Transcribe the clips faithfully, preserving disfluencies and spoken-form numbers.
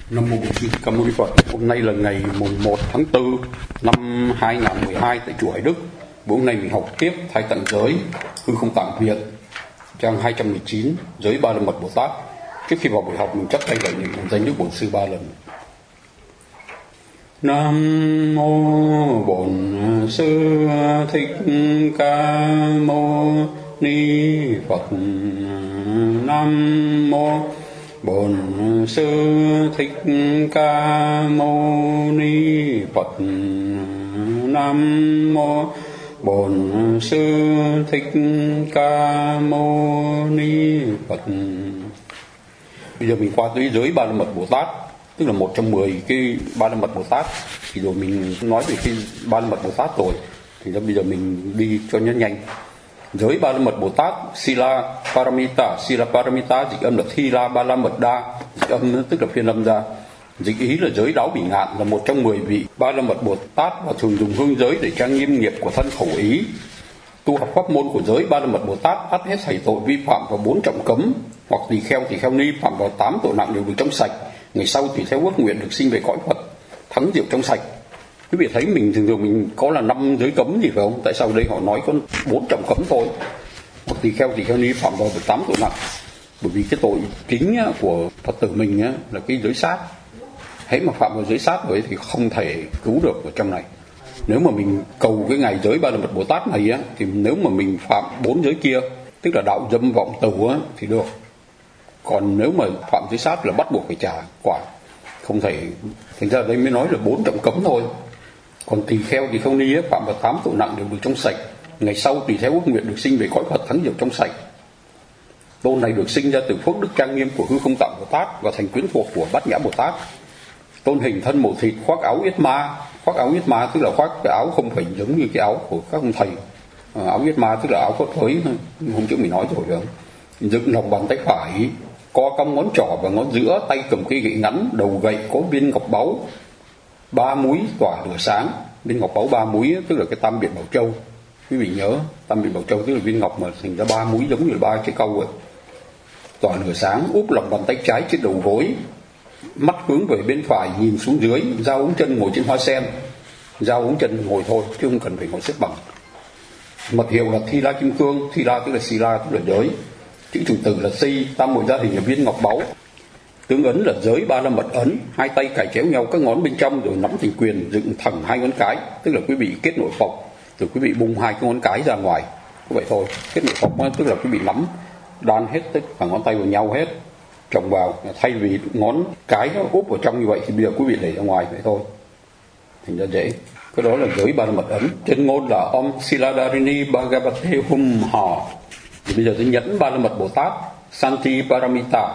Nam mô Bổn Sư Thích Ca Mâu Ni Phật. Hôm nay là ngày mùng một tháng tư năm hai nghìn không trăm mười hai tại chùa Hải Đức. Bữa hôm nay mình học tiếp Thái Tạng Giới Hư Không Tạng Việt, trang hai trăm mười chín, Giới Ba La Mật Bồ Tát. Trước khi vào buổi học mình chắp tay lạy niệm danh Đức Bổn Sư ba lần. Nam mô Bổn Sư Thích Ca Mâu Ni Phật. Nam mô Bổn Sư Thích Ca Mâu Ni Phật. Nam mô Bổn Sư Thích Ca Mâu Ni Phật. Bây giờ mình qua tới giới Ba La Mật Bồ Tát, tức là một trong mười cái Ba La Mật Bồ Tát. Thì rồi mình nói về cái Ba La Mật Bồ Tát rồi, thì bây giờ mình đi cho nhanh nhanh. Giới Ba La Mật Bồ Tát, Sila Paramita, Sila Paramita dịch âm là Thila Ba La Mật Đa, dịch âm tức là phiên âm ra. Dịch ý là giới đáo bỉ ngạn, là một trong mười vị Ba La Mật Bồ Tát và thường dùng hương giới để trang nghiêm nghiệp của thân khẩu ý. Tu học pháp môn của giới Ba La Mật Bồ Tát ắt hết thảy tội vi phạm vào bốn trọng cấm, hoặc tỳ kheo tỳ kheo ni phạm vào tám tội nặng đều được trong sạch. Ngày sau tùy theo ước nguyện được sinh về cõi Phật, thắng diệu trong sạch. Quý vị thấy mình thường thường mình có là năm giới cấm gì phải không? Tại sao đây họ nói có bốn trọng cấm thôi? Hoặc tỳ kheo tỳ kheo ni phạm vào được tám tội nặng. Bởi vì cái tội chính của Phật tử mình là cái giới sát. Hễ mà phạm vào giới sát vậy thì không thể cứu được ở trong này. Nếu mà mình cầu cái ngày giới Ba La Mật Bồ Tát này á, thì nếu mà mình phạm bốn giới kia, tức là đạo dâm vọng tù á, thì được. Còn nếu mà phạm giới sát là bắt buộc phải trả quả, không thể. Thành ra đây mới nói là bốn trọng cấm thôi. Còn tỳ kheo thì không ni á, phạm vào tám tội nặng đều được trong sạch. Ngày sau tùy theo ước nguyện được sinh về cõi Phật, thắng diệu trong sạch. Tôn này được sinh ra từ phước đức trang nghiêm của Hư Không Tạng Bồ Tát và thành quyến thuộc của Bát Nhã Bồ Tát. Tôn hình thân mổ thịt, khoác áo yết ma. Khoác áo yết ma tức là khoác cái áo không phải giống như cái áo của các ông thầy. À, áo yết ma tức là áo phất phới, hôm trước mình nói rồi phải không? Dựng lòng bàn tay phải, co cong ngón trỏ và ngón giữa, tay cầm cây gậy ngắn, đầu gậy có viên ngọc báu ba múi tỏa lửa sáng. Viên ngọc báu ba múi tức là cái tam biện bảo châu. Quý vị nhớ, tam biện bảo châu tức là viên ngọc mà thành ra ba múi giống như là ba cái câu vậy. Tỏa lửa sáng, úp lòng bàn tay trái trên đầu gối, mắt hướng về bên phải nhìn xuống dưới, dao ống chân ngồi trên hoa sen. Dao ống chân ngồi thôi chứ không cần phải ngồi xếp bằng. Mật hiệu là Thi La Kim Cương. Thi La tức là Sila tức là giới. Chữ chủ từ là Si. Tam muội gia hình là viên ngọc báu. Tướng ấn là giới Ba La Mật ấn. Hai tay cài chéo nhau các ngón bên trong rồi nắm thành quyền, dựng thẳng hai ngón cái, tức là quý vị kết nội phộc, rồi quý vị bung hai cái ngón cái ra ngoài. Như vậy thôi. Kết nội phộc tức là quý vị nắm đan hết tất cả ngón tay vào nhau hết, trồng vào. Thay vì ngón cái nó úp vào trong như vậy thì bây giờ quý vị để ra ngoài vậy thôi, thành ra dễ. Cái đó là giới Ba La Mật ấn. Chân ngôn là Om Siladharini Bhagavate Hum Ha. Thì bây giờ tôi nhẫn Ba La Mật Bồ Tát, Santi Paramita.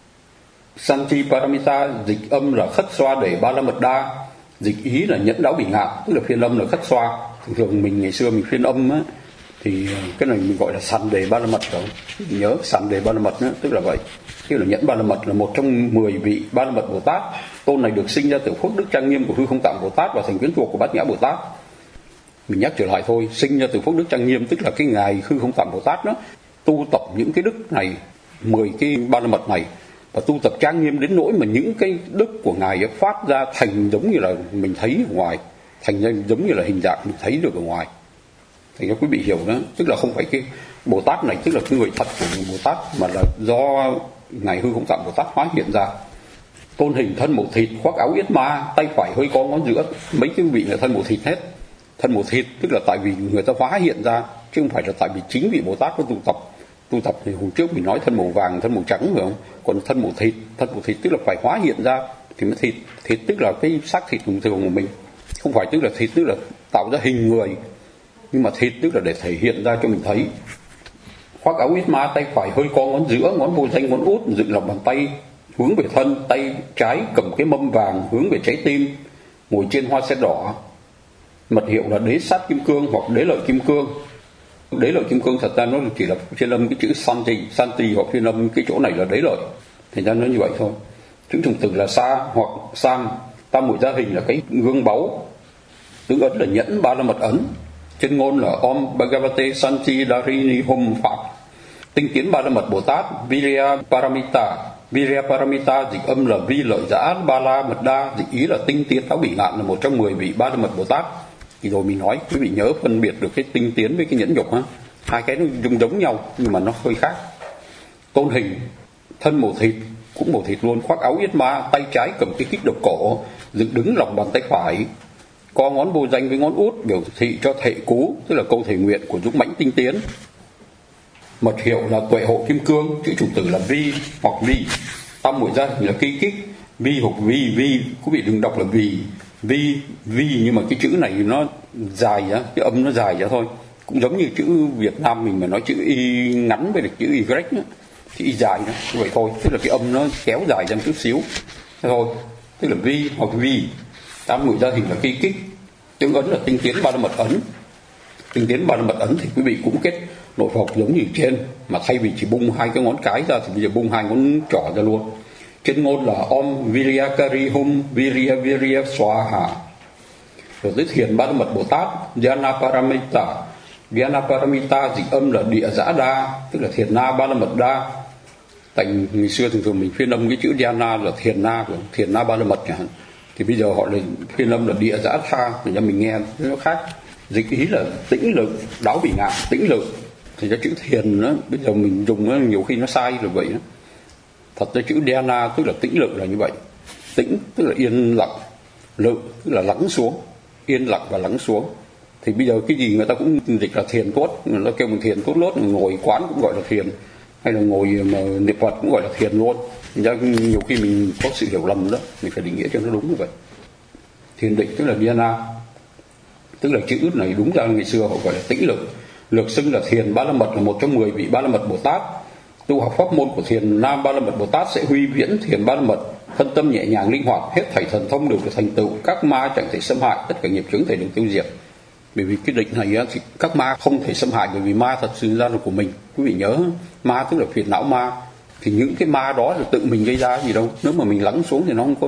Santi Paramita dịch âm là khất xoa để Ba La Mật Đa, dịch ý là nhẫn đáo bỉ ngạn, tức là phiên âm là khất xoa. Thường thường mình ngày xưa mình phiên âm á, thì cái này mình gọi là sàn đề Ba La Mật rồi. Mình nhớ sàn đề Ba La Mật á, tức là vậy. Cái là nhẫn Ba La Mật là một trong mười vị Ba La Mật Bồ Tát. Tôn này được sinh ra từ phước đức trang nghiêm của Hư Không Tạng Bồ Tát và thành quyến thuộc của Bát Nhã Bồ Tát. Mình nhắc trở lại thôi, sinh ra từ phước đức trang nghiêm tức là cái ngày Hư Không Tạng Bồ Tát đó tu tập những cái đức này, mười cái Ba La Mật này, và tu tập trang nghiêm đến nỗi mà những cái đức của ngài ấy phát ra thành giống như là mình thấy ở ngoài, thành ra giống như là hình dạng mình thấy được ở ngoài. Thành ra quý vị hiểu đó, tức là không phải cái Bồ Tát này tức là cái người thật của người Bồ Tát, mà là do ngài Hư Không Tạng Bồ Tát hóa hiện ra. Tôn hình thân mổ thịt, khoác áo yết ma, tay phải hơi có ngón giữa. Mấy cái vị là thân mổ thịt hết. Thân mổ thịt tức là tại vì người ta hóa hiện ra, chứ không phải là tại vì chính vị Bồ Tát có tu tập. Tu tập thì hôm trước mình nói thân màu vàng, thân màu trắng phải không? Còn thân màu thịt, thân màu thịt tức là phải hóa hiện ra thì mới thịt. Thịt tức là cái xác thịt bình thường của mình, không phải tức là thịt tức là tạo ra hình người, nhưng mà thịt tức là để thể hiện ra cho mình thấy. Khoác áo yết ma, tay phải hơi co ngón giữa, ngón vô danh, ngón út dựng lòng bàn tay hướng về thân, tay trái cầm cái mâm vàng hướng về trái tim, ngồi trên hoa sen đỏ. Mật hiệu là Đế Sát Kim Cương hoặc Đế Lợi Kim Cương. Đế Lợi Kim Cương thật ra nó chỉ là phiên âm cái chữ Santi, Santi hoặc phiên âm cái chỗ này là Đế Lợi, thành ra nó như vậy thôi. Chữ trùng từ là Sa hoặc Sang. Tam muội gia hình là cái gương báu. Tướng ấn là nhẫn Ba La Mật ấn. Chân ngôn là Om Bhagavate Santi Dharini Hum Pháp. Tinh tiến Ba La Mật Bồ Tát Virya Paramita. Virya Paramita dịch âm là vi lợi giã ba la mật đa, dịch ý là tinh tiến tháo bỉ ngạn, là một trong mười vị ba la mật Bồ Tát. Thì rồi mình nói quý vị nhớ phân biệt được cái tinh tiến với cái nhẫn nhục ha, hai cái nó giống giống nhau nhưng mà nó hơi khác. Tôn hình thân màu thịt, cũng màu thịt luôn, khoác áo yết ma, tay trái cầm cái kích độc cổ, dựng đứng lòng bàn tay phải, co ngón vô danh với ngón út biểu thị cho thệ cú, tức là câu thể nguyện của dũng mãnh tinh tiến. Mật hiệu là tuệ hộ kim cương, chữ chủ tử là vi hoặc vi, tam muội gia hình là kỳ kích, vi hoặc vi vi, quý vị đừng đọc là vì vi vi, nhưng mà cái chữ này nó dài á, cái âm nó dài ra thôi, cũng giống như chữ Việt Nam mình mà nói chữ y ngắn với được chữ y grec á, chữ y dài đó, như vậy thôi, tức là cái âm nó kéo dài ra một chút xíu thế thôi, tức là vi hoặc vi. Tam muội gia hình là kỳ kích, tương ấn là tinh tiến ba la mật ấn. Tinh tiến ba la mật ấn thì quý vị cũng kết nội Phật giống như trên, mà thay vì chỉ bung hai cái ngón cái ra thì bây giờ bung hai ngón trỏ ra luôn. Trên ngôn là Om Viryakari Hum Virya Virya Swaha. Rồi tới thiền ba la mật Bồ Tát Dhyana Paramita. Dhyana Paramita dịch âm là địa giã đa, tức là thiền na ba la mật đa. Tại ngày xưa thường thường mình phiên âm cái chữ Dhyana là thiền na, thiền na ba la mật chẳng hạn, thì bây giờ họ lại phiên âm là địa giã tha, thì cho mình nghe nó khác. Dịch ý là tĩnh lực, đáo bỉ ngạn, tĩnh lực. Thì ra chữ thiền đó, bây giờ mình dùng nó, nhiều khi nó sai là vậy đó. Thật ra chữ dhyana tức là tĩnh lực là như vậy. Tĩnh tức là yên lặng, lự tức là lắng xuống, yên lặng và lắng xuống. Thì bây giờ cái gì người ta cũng dịch là thiền tốt, người ta kêu mình thiền tốt lốt, ngồi quán cũng gọi là thiền, hay là ngồi mà niệm Phật cũng gọi là thiền luôn. Thì ra nhiều khi mình có sự hiểu lầm đó, mình phải định nghĩa cho nó đúng như vậy. Thiền định tức là dhyana, tức là chữ này đúng ra ngày xưa họ gọi là tĩnh lực. Lược xưng là thiền ba la mật là một trong mười vị ba la mật Bồ Tát. Tu học pháp môn của thiền nam ba la mật Bồ Tát sẽ huy viễn thiền ba la mật, thân tâm nhẹ nhàng linh hoạt, hết thảy thần thông đều được thành tựu, các ma chẳng thể xâm hại, tất cả nghiệp chướng thể được tiêu diệt. Bởi vì cái định này thì các ma không thể xâm hại, bởi vì ma thật sự ra là của mình. Quý vị nhớ, ma tức là phiền não ma, thì những cái ma đó là tự mình gây ra gì đâu, nếu mà mình lắng xuống thì nó không có.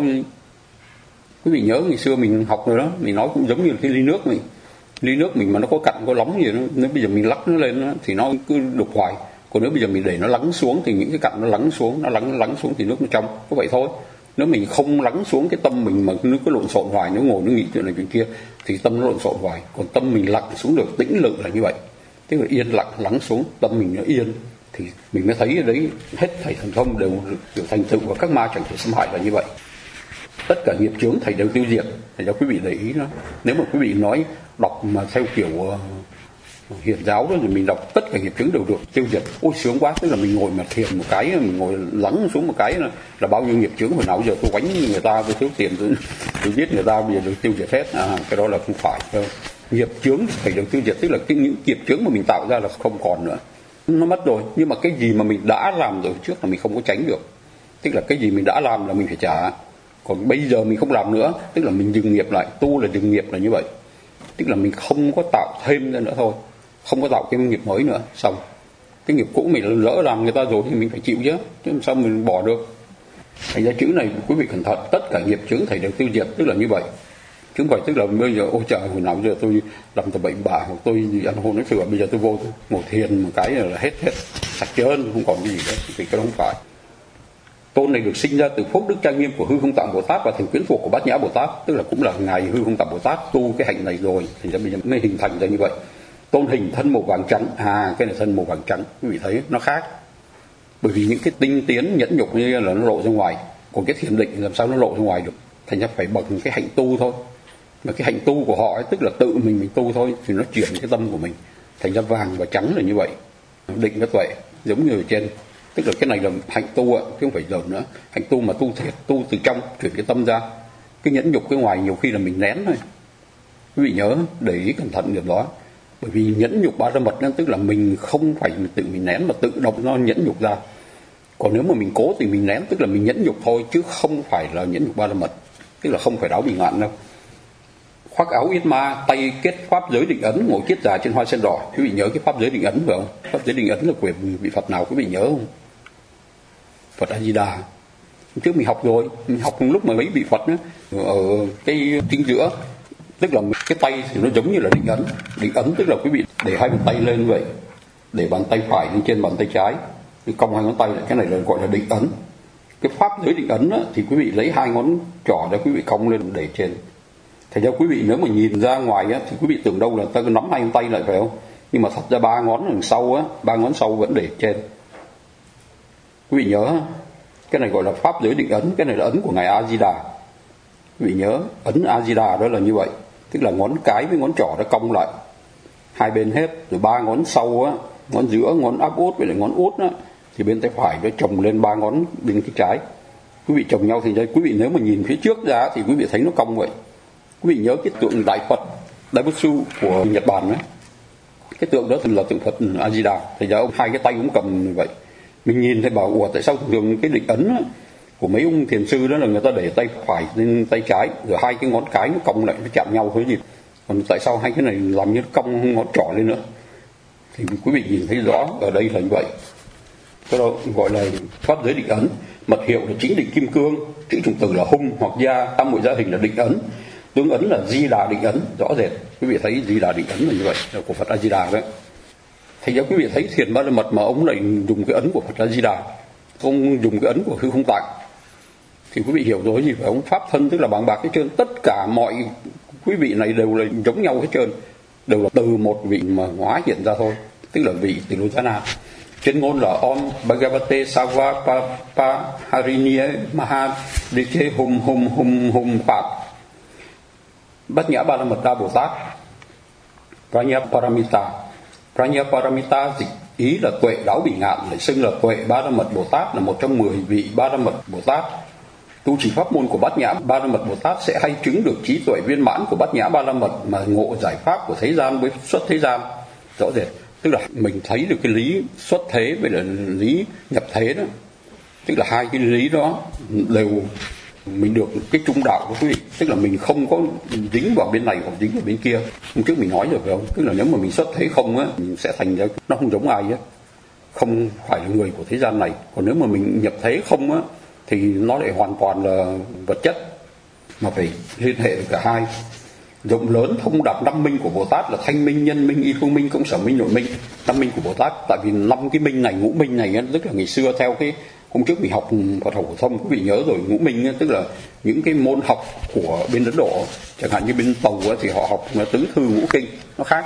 Quý vị nhớ ngày xưa mình học rồi đó, mình nói cũng giống như cái ly nước mình, ly nước mình mà nó có cặn có lóng gì đó, nếu bây giờ mình lắc nó lên đó, thì nó cứ đục hoài. Còn nếu bây giờ mình để nó lắng xuống thì những cái cặn nó lắng xuống, nó lắng lắng xuống thì nước nó trong, có vậy thôi. Nếu mình không lắng xuống cái tâm mình mà nó cứ lộn xộn hoài, nó ngồi nó nghĩ chuyện này chuyện kia thì tâm nó lộn xộn hoài. Còn tâm mình lặng xuống được, tĩnh lực là như vậy, tức là yên lặng lắng xuống, tâm mình nó yên thì mình mới thấy ở đấy hết thảy thần thông đều được thành tựu và các ma chẳng thể xâm hại là như vậy. Tất cả nghiệp chướng thầy đều tiêu diệt. Thầy cho quý vị để ý đó. Nếu mà quý vị nói đọc mà theo kiểu uh, hiền giáo đó thì mình đọc tất cả nghiệp chướng đều được tiêu diệt. Ôi sướng quá, tức là mình ngồi mà thiền một cái, mình ngồi lắng xuống một cái là, là bao nhiêu nghiệp chướng, hồi nào giờ tôi quánh người ta, tôi thiếu tiền, tôi, tôi giết người ta, bây giờ được tiêu diệt hết. À, cái đó là không phải. Đâu. Nghiệp chướng thầy đều tiêu diệt, tức là cái, những nghiệp chướng mà mình tạo ra là không còn nữa, nó mất rồi. Nhưng mà cái gì mà mình đã làm rồi trước là mình không có tránh được, tức là cái gì mình đã làm là mình phải trả. Còn bây giờ mình không làm nữa, tức là mình dừng nghiệp lại. Tu là dừng nghiệp là như vậy, tức là mình không có tạo thêm ra nữa thôi, không có tạo cái nghiệp mới nữa. Xong cái nghiệp cũ mình lỡ làm người ta rồi thì mình phải chịu chứ, chứ sao mình bỏ được. Thành ra chữ này quý vị cẩn thận, tất cả nghiệp chướng thầy đều tiêu diệt, tức là như vậy. Chứ không phải tức là bây giờ ôi trời, hồi nào giờ tôi làm tập bệnh bạ hoặc tôi ăn hôn nói thừa, bây giờ tôi vô tôi ngồi thiền một cái là hết hết sạch trơn, không còn cái gì nữa, thì cái đó không phải. Tôn này được sinh ra từ phúc đức trang nghiêm của Hư Không Tạng Bồ Tát và thành quyến thuộc của Bát Nhã Bồ Tát, tức là cũng là ngài Hư Không Tạng Bồ Tát tu cái hạnh này rồi thì bây giờ mới hình thành ra như vậy. Tôn hình thân màu vàng trắng, à cái này thân màu vàng trắng, quý vị thấy nó khác. Bởi vì những cái tinh tiến nhẫn nhục như là nó lộ ra ngoài, còn cái thiền định làm sao nó lộ ra ngoài được, thành ra phải bằng cái hạnh tu thôi. Mà cái hạnh tu của họ ấy, tức là tự mình mình tu thôi thì nó chuyển cái tâm của mình, thành ra vàng và trắng là như vậy. Định nó tuệ giống như ở trên, tức là cái này là hạnh tu ạ, chứ không phải dởm nữa. Hạnh tu mà tu thiệt, tu từ trong chuyển cái tâm ra. Cái nhẫn nhục cái ngoài nhiều khi là mình nén thôi. Quý vị nhớ để ý cẩn thận điều đó. Bởi vì nhẫn nhục ba la mật nên tức là mình không phải mình tự mình nén mà tự động nó nhẫn nhục ra. Còn nếu mà mình cố thì mình nén, tức là mình nhẫn nhục thôi chứ không phải là nhẫn nhục ba la mật, tức là không phải đáo bỉ ngạn đâu. Khoác áo yết ma, tay kết pháp giới định ấn, ngồi kiết già trên hoa sen đỏ. Quý vị nhớ cái pháp giới định ấn phải không? Pháp giới định ấn là của vị Phật nào quý vị nhớ không? Phật A Di Đà. Trước mình học rồi, mình học lúc mà mấy vị Phật nữa, ở cái chính giữa, tức là cái tay thì nó giống như là định ấn. Định ấn tức là quý vị để hai bàn tay lên vậy, để bàn tay phải lên trên bàn tay trái, cong hai ngón tay lại, cái này là gọi là định ấn. Cái pháp giới định ấn á, thì quý vị lấy hai ngón trỏ để quý vị cong lên để trên. Thành ra quý vị nếu mà nhìn ra ngoài á, thì quý vị tưởng đâu là ta cứ nắm hai tay lại phải không? Nhưng mà thật ra ba ngón đằng sau á, ba ngón sau vẫn để trên. Quý vị nhớ, cái này gọi là pháp giới định ấn, cái này là ấn của ngài A Di Đà. Quý vị nhớ, ấn A Di Đà đó là như vậy, tức là ngón cái với ngón trỏ đã cong lại hai bên hết, rồi ba ngón sau á, ngón giữa, ngón áp út với lại ngón út á, thì bên tay phải nó chồng lên ba ngón bên cái trái. Quý vị chồng nhau thì đây, quý vị nếu mà nhìn phía trước ra thì quý vị thấy nó cong vậy. Quý vị nhớ cái tượng Đại Phật Đại Butsu của Nhật Bản đấy, cái tượng đó là tượng Phật A Di Đà. Thì ra ông hai cái tay cũng cầm như vậy. Mình nhìn thấy bảo ủa tại sao thường cái định ấn á, của mấy ông thiền sư đó là người ta để tay phải lên tay trái, rồi hai cái ngón cái nó cong lại nó chạm nhau thôi gì. Còn tại sao hai cái này làm như nó cong ngón trỏ lên nữa? Thì quý vị nhìn thấy rõ ở đây là như vậy. Cái đó gọi là pháp giới định ấn. Mật hiệu là chính định kim cương, chữ chủng từ là hung hoặc gia, tam muội gia hình là định ấn, tướng ấn là Di Đà định ấn, rõ rệt. Quý vị thấy Di Đà định ấn là như vậy, là của Phật A Di Đà đấy. Thành ra quý vị thấy Thiền Ba La Mật mà ông lại dùng cái ấn của Phật A Di Đà, ông dùng cái ấn của Hư Không Tạng, thì quý vị hiểu rồi gì phải ông? Pháp thân tức là bằng bạc hết trơn, tất cả mọi quý vị này đều là giống nhau hết trơn, đều là từ một vị mà hóa hiện ra thôi, tức là vị Tỳ Lô Giá Na. Trên ngôn là Om Bhagavate Sava Pa Pa Harinie Maha Dikhe Hum Hum Hum Hum Pháp. Bát Nhã Ba La Mật Đa Bồ Tát Prajna Paramita. Prajna Paramita dịch ý là tuệ đáo bỉ ngạn, lại xưng là tuệ Ba La Mật Bồ Tát, là một trong mười vị Ba La Mật Bồ Tát. Tu trì pháp môn của Bát Nhã Ba La Mật Bồ Tát sẽ hay chứng được trí tuệ viên mãn của Bát Nhã Ba La Mật mà ngộ giải pháp của thế gian với xuất thế gian. Rõ rệt, tức là mình thấy được cái lý xuất thế với là lý nhập thế đó, tức là hai cái lý đó đều mình được cái trung đạo của quý vị, tức là mình không có dính vào bên này hoặc dính vào bên kia. Hôm trước mình nói rồi phải không? Tức là nếu mà mình xuất thế không á, mình sẽ thành ra nó không giống ai á, không phải là người của thế gian này. Còn nếu mà mình nhập thế không á, thì nó lại hoàn toàn là vật chất, mà phải liên hệ được cả hai. Rộng lớn thông đạt năm minh của Bồ Tát là thanh minh, nhân minh, y phương minh, cộng sở minh, nội minh. Năm minh của Bồ Tát, tại vì năm cái minh này, ngũ minh này tức là ngày xưa theo cái hôm trước mình học Phật học phổ thông, quý vị nhớ rồi, ngũ minh tức là những cái môn học của bên Ấn Độ, chẳng hạn như bên Tàu thì họ học tứ thư ngũ kinh, nó khác.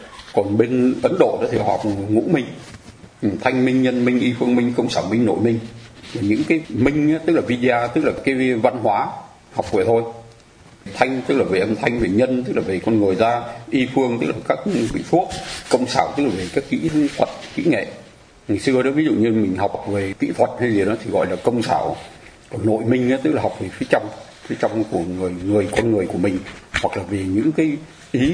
Còn bên Ấn Độ thì họ học ngũ minh, thanh minh, nhân minh, y phương minh, cộng sở minh, nội minh. Những cái minh tức là vidya, tức là cái văn hóa học vậy thôi. Thanh tức là về âm thanh, về nhân tức là về con người ra, y phương tức là các vị thuốc, công xảo tức là về các kỹ thuật, kỹ nghệ. Ngày xưa đó ví dụ như mình học về kỹ thuật hay gì đó thì gọi là công xảo. Còn nội minh tức là học về phía trong, phía trong của người, người con người của mình, hoặc là về những cái ý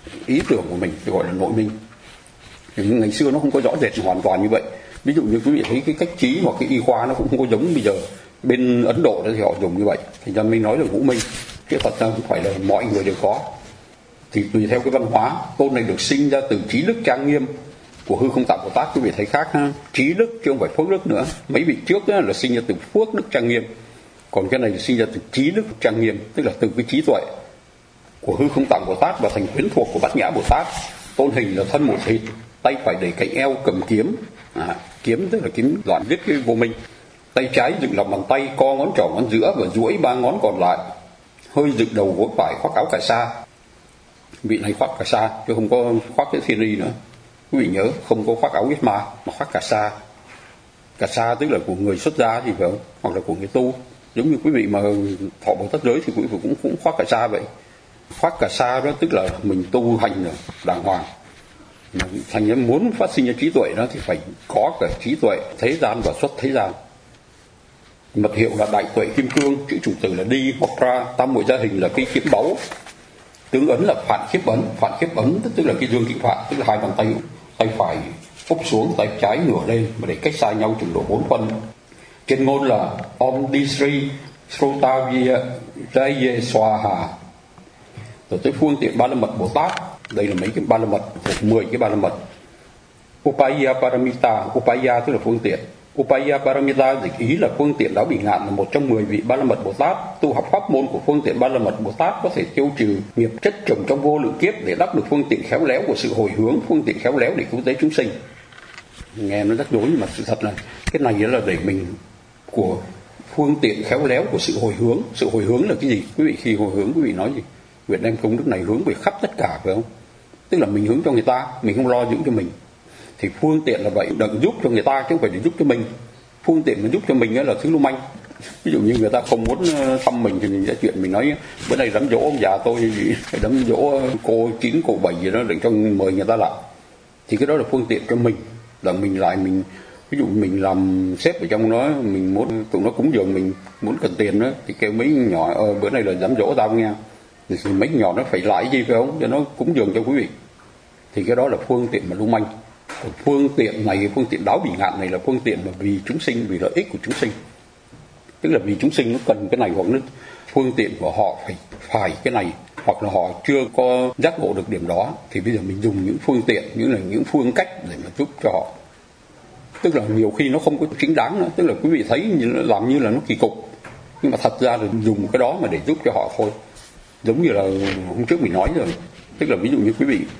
ý tưởng của mình thì gọi là nội minh. Thì ngày xưa nó không có rõ rệt hoàn toàn như vậy. Ví dụ như quý vị thấy cái cách trí hoặc cái y khoa nó cũng không có giống bây giờ. Bên Ấn Độ đó thì họ dùng như vậy, thì ra mình nói là ngũ minh. Chứ thật ra không phải là mọi người đều có. Thì tùy theo cái văn hóa, tôn này được sinh ra từ trí đức trang nghiêm của Hư Không Tạng Bồ Tát. Quý vị thấy khác ha, trí đức chứ không phải phước đức nữa. Mấy vị trước đó là sinh ra từ phước đức trang nghiêm, còn cái này là sinh ra từ trí đức trang nghiêm, tức là từ cái trí tuệ của Hư Không Tạng Bồ Tát và thành quyến thuộc của Bát Nhã Bồ Tát. Tôn hình là thân một thịt, tay phải để cạnh eo cầm kiếm, à, kiếm tức là kiếm đoạn viết cái vô minh. Tay trái dựng lòng bàn tay, co ngón trỏ ngón giữa và duỗi ba ngón còn lại, hơi dựng đầu gối phải, khoác áo cà sa. Vị này khoác cà sa chứ không có khoác cái thiên y nữa. Quý vị nhớ, không có khoác áo huyết ma mà khoác cà sa. Cà sa tức là của người xuất gia thì phải không? Hoặc là của người tu. Giống như quý vị mà thọ Bồ Tát giới thì quý vị cũng cũng khoác cà sa vậy. Khoác cà sa đó tức là mình tu hành rồi, đàng hoàng. Mà thành ra muốn phát sinh ra trí tuệ đó thì phải có cả trí tuệ thế gian và xuất thế gian. Mật hiệu là đại tuệ kim cương, chữ chủ tử là đi hoặc ra, tam muội gia hình là cái kiếm báu, tướng ấn là phạn khiếp ấn. Phạn khiếp ấn tức là cái dương kinh phạn, tức là hai bàn tay, tay phải úp xuống, tay trái ngửa lên mà để cách xa nhau chừng độ bốn phân. Trên ngôn là Om Disri Srotavya Jaya Swaha. Rồi tới phương tiện Ba La Mật Bồ Tát, đây là mấy cái Ba La Mật, mười cái Ba La Mật. Upaya Paramita, Upaya tức là phương tiện. Upaya Paramita dịch ý là phương tiện đáo bỉ ngạn, là một trong mười vị Ba La Mật Bồ Tát. Tu học pháp môn của phương tiện Ba La Mật Bồ Tát có thể tiêu trừ nghiệp chất trồng trong vô lượng kiếp để đắc được phương tiện khéo léo của sự hồi hướng, phương tiện khéo léo để cứu tế chúng sinh. Nghe nó rắc rối nhưng mà sự thật là cái này là để mình của phương tiện khéo léo của sự hồi hướng. Sự hồi hướng là cái gì? Quý vị khi hồi hướng quý vị nói gì? Nguyện đem công đức này hướng về khắp tất cả, phải không? Tức là mình hướng cho người ta, mình không lo giữ cho mình. Thì phương tiện là vậy, đừng giúp cho người ta chứ không phải để giúp cho mình. Phương tiện mà giúp cho mình là thứ lưu manh. Ví dụ như người ta không muốn thăm mình thì mình sẽ chuyện mình nói bữa nay đám dỗ ông già tôi, đám dỗ cô chín cô bảy gì đó để cho mời người ta lại. Thì cái đó là phương tiện cho mình, là mình lại mình ví dụ mình làm sếp ở trong đó, mình muốn tụi nó cúng dường, mình muốn cần tiền đó thì kêu mấy nhỏ ờ, bữa nay là dám dỗ tao nghe, thì mấy nhỏ nó phải lại gì phải không, cho nó cúng dường cho quý vị. Thì cái đó là phương tiện mà lưu manh. Còn phương tiện này, phương tiện đáo bỉ ngạn này là phương tiện mà vì chúng sinh, vì lợi ích của chúng sinh. Tức là vì chúng sinh nó cần cái này, hoặc nó phương tiện của họ phải phải cái này, hoặc là họ chưa có giác ngộ được điểm đó, thì bây giờ mình dùng những phương tiện, những là những phương cách để mà giúp cho họ. Tức là nhiều khi nó không có chính đáng nữa, tức là quý vị thấy như làm như là nó kỳ cục, nhưng mà thật ra là dùng cái đó mà để giúp cho họ thôi. Giống như là hôm trước mình nói rồi, tức là ví dụ như quý vị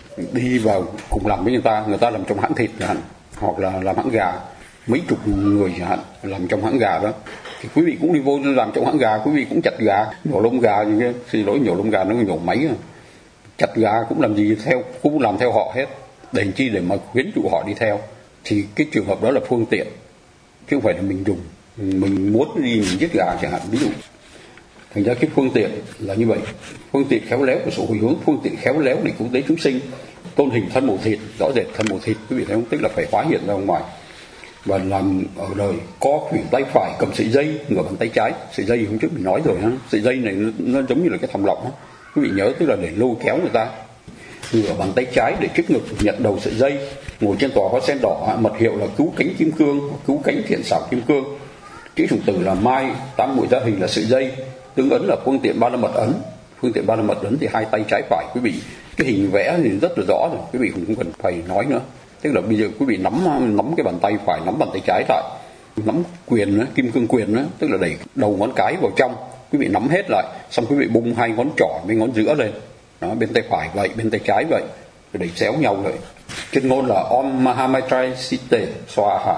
đi vào cùng làm với người ta, người ta làm trong hãng thịt chẳng hạn, hoặc là làm hãng gà, mấy chục người chẳng hạn làm trong hãng gà đó, thì quý vị cũng đi vô làm trong hãng gà, quý vị cũng chặt gà, nhổ lông gà như thế, xin lỗi nhổ lông gà nó nhổ máy, chặt gà cũng làm gì theo, cũng làm theo họ hết, để chi để mà quyến dụ họ đi theo. Thì cái trường hợp đó là phương tiện, chứ không phải là mình dùng, mình muốn đi mình giết gà chẳng hạn, ví dụ. Thành ra cái phương tiện là như vậy, phương tiện khéo léo của sự hồi hướng, phương tiện khéo léo để cứu tế chúng sinh, tôn hình thân mổ thịt, rõ rệt thân mổ thịt, quý vị thấy không? Tức là phải hóa hiện ra ngoài và làm ở đời. Co khuỷu tay phải cầm sợi dây, ngửa bàn tay trái. Sợi dây hôm trước mình nói rồi ha, sợi dây này nó, nó giống như là cái thòng lọng, quý vị nhớ, tức là để lôi kéo người ta. Ngửa bàn tay trái để trước ngực nhận đầu sợi dây, ngồi trên tòa hoa sen đỏ, mật hiệu là cứu cánh kim cương, cứu cánh thiện xảo kim cương. Chữ chủng tử là mai, tám mũi ra hình là sợi dây, tương ấn là phương tiện ba la mật ấn. Phương tiện ba la mật ấn thì hai tay trái phải, quý vị cái hình vẽ thì rất là rõ rồi, quý vị không cần phải nói nữa. Tức là bây giờ quý vị nắm nắm cái bàn tay phải, nắm bàn tay trái lại, nắm quyền đó, kim cương quyền đó, tức là đẩy đầu ngón cái vào trong, quý vị nắm hết lại, xong quý vị bung hai ngón trỏ với ngón giữa lên, đó, bên tay phải vậy, bên tay trái vậy, rồi đẩy xéo nhau vậy. Chân ngôn là Om Mahamaittrai Site Swaha.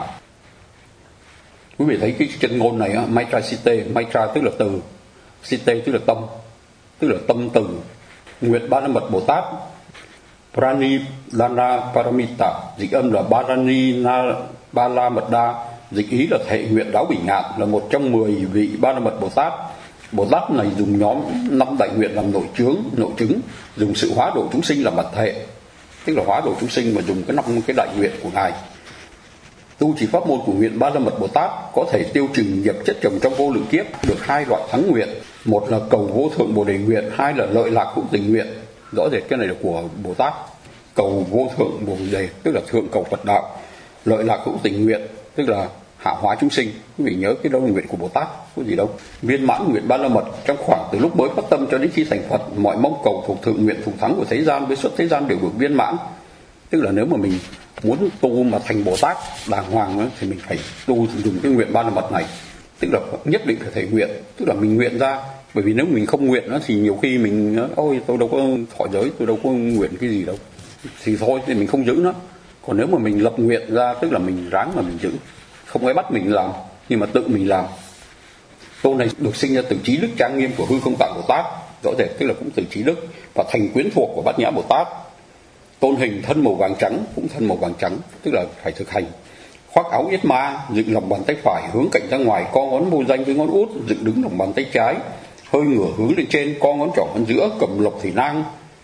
Quý vị thấy cái chân ngôn này, Maitrai Site, Maitrai tức là từ, Site tức là tâm, tức là tâm từ. Nguyện Ba La Mật Bồ Tát Prani Lana Paramita, dịch âm là Barani Na Ba La Mật Đa, dịch ý là thệ nguyện đáo bỉ ngạn, là một trong mười vị Ba La Mật Bồ Tát. Bồ Tát này dùng nhóm năm đại nguyện làm nội chướng, nội chứng, dùng sự hóa độ chúng sinh làm bản thể, tức là hóa độ chúng sinh mà dùng cái năm cái đại nguyện của ngài. Tu chỉ pháp môn của nguyện Ba La Mật Bồ Tát có thể tiêu trừ nghiệp chất chồng trong vô lượng kiếp được hai loại thắng nguyện, một là cầu vô thượng bồ đề nguyện, hai là lợi lạc hữu tình nguyện. Rõ rệt cái này là của Bồ Tát. Cầu vô thượng bồ đề tức là thượng cầu Phật đạo, lợi lạc hữu tình nguyện tức là hạ hóa chúng sinh. Quý vị nhớ cái đó là nguyện của Bồ Tát, có gì đâu. Viên mãn nguyện Ba La Mật trong khoảng từ lúc mới phát tâm cho đến khi thành Phật, mọi mong cầu thuộc thượng nguyện thuộc thắng của thế gian với xuất thế gian đều được viên mãn. Tức là nếu mà mình muốn tu mà thành Bồ Tát đàng hoàng đó, thì mình phải tu dùng cái nguyện Ba La Mật này, tức là nhất định phải thể nguyện, tức là mình nguyện ra. Bởi vì nếu mình không nguyện đó, thì nhiều khi mình nói, ôi tôi đâu có thọ giới, tôi đâu có nguyện cái gì đâu, thì thôi thì mình không giữ nó. Còn nếu mà mình lập nguyện ra, tức là mình ráng mà mình giữ, không ai bắt mình làm, nhưng mà tự mình làm. Tôn này được sinh ra từ trí đức trang nghiêm của hư không tạng Bồ Tát, rõ rệt tức là cũng từ trí đức, và thành quyến thuộc của Bát Nhã Bồ Tát. Tôn hình thân màu vàng trắng, cũng thân màu vàng trắng, tức là phải thực hành. Khoác áo yết ma, dựng lòng bàn tay phải hướng cạnh ra ngoài, co ngón vô danh với ngón út, dựng đứng lòng bàn tay trái, hơi ngửa hướng lên trên, co ngón trỏ ngón giữa, cầm lộc thủy nang,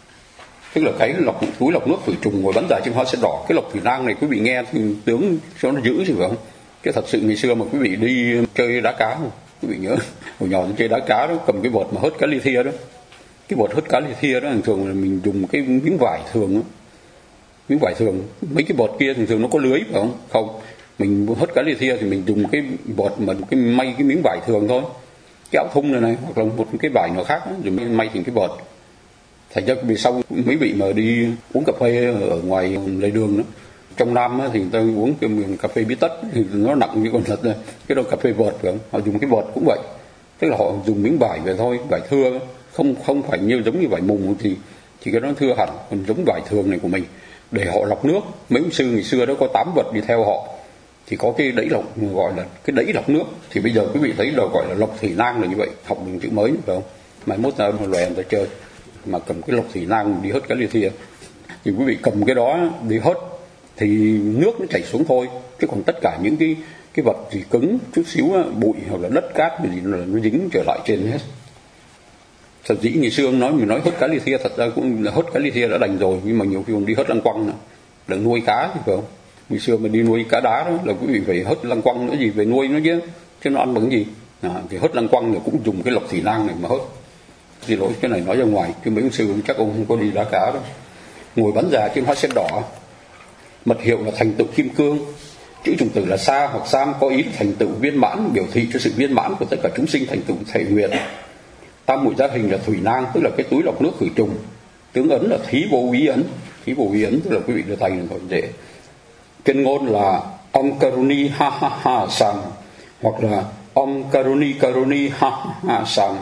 tức là cái lọc túi lọc nước khử trùng, ngồi bắn dài trên hoa sen đỏ. Cái lộc thủy nang này quý vị nghe thì tướng cho nó giữ gì phải không? Cái thật sự ngày xưa mà quý vị đi chơi đá cá, quý vị nhớ hồi nhỏ chơi đá cá đó, cầm cái vợt mà hớt cá ly thia đó, cái vợt hớt cá ly thia đó thường thường là mình dùng cái miếng vải thường đó, miếng vải thường. Mấy cái bọt kia thường thường nó có lưới phải không? Không, mình hớt cá ly thia thì mình dùng cái bọt mà cái may cái miếng vải thường thôi, cái áo thun này này, hoặc là một cái vải nào khác đó, rồi mới may thành cái bọt. Thành ra vì sau mấy vị mà đi uống cà phê ở ngoài lề đường đó, trong Nam đó, thì người ta uống cái cà phê bí tất thì nó nặng như con thật này. Cái đó cà phê vợt phải không? Họ dùng cái vợt cũng vậy, tức là họ dùng miếng vải về thôi, vải thưa, không không phải như giống như vải mùng thì thì cái đó thưa hẳn, còn giống vải thường này của mình để họ lọc nước. Mấy ông sư ngày xưa đó có tám vật đi theo họ, thì có cái đẫy lọc gọi là cái đẫy lọc nước. Thì bây giờ quý vị thấy đâu gọi là lọc thủy nang là như vậy, học đường chữ mới phải không? Mai mốt ra một loài người ta chơi mà cầm cái lọc thủy nang đi hớt cái ly thia, thì quý vị cầm cái đó đi hớt thì nước nó chảy xuống thôi, chứ còn tất cả những cái cái vật gì cứng chút xíu bụi hoặc là đất cát gì là nó dính trở lại trên hết. Thật dĩ ngày xưa ông nói mình nói hớt cá ly thia, thật ra cũng là hớt cá ly thia đã đành rồi, nhưng mà nhiều khi còn đi hớt lăng quăng nữa, đừng nuôi cá thì phải không? Ngày xưa mình đi nuôi cá đá đó là quý vị phải hớt lăng quăng nữa gì về nuôi nó chứ, chứ nó ăn bằng cái gì? À, thì hớt lăng quăng thì cũng dùng cái lọc thủy nang này mà hớt. Xin lỗi cái này nói ra ngoài, chứ mấy ông sư chắc ông không có đi đá cá đâu. Ngồi bắn già trên hoa sen đỏ, mật hiệu là thành tựu kim cương, chữ trùng tử là sa hoặc sam có ý thành tựu viên mãn, biểu thị cho sự viên mãn của tất cả chúng sinh, thành tựu thể nguyện. Tam muội gia hình là thủy nang, tức là cái túi lọc nước khử trùng. Tướng ấn là thí vô ý ấn, thí vô ý ấn tức là quý vị đưa tay là thôi dễ. Chân ngôn là Om Karuni ha ha ha sang, hoặc là Om Karuni Karuni ha ha ha sang.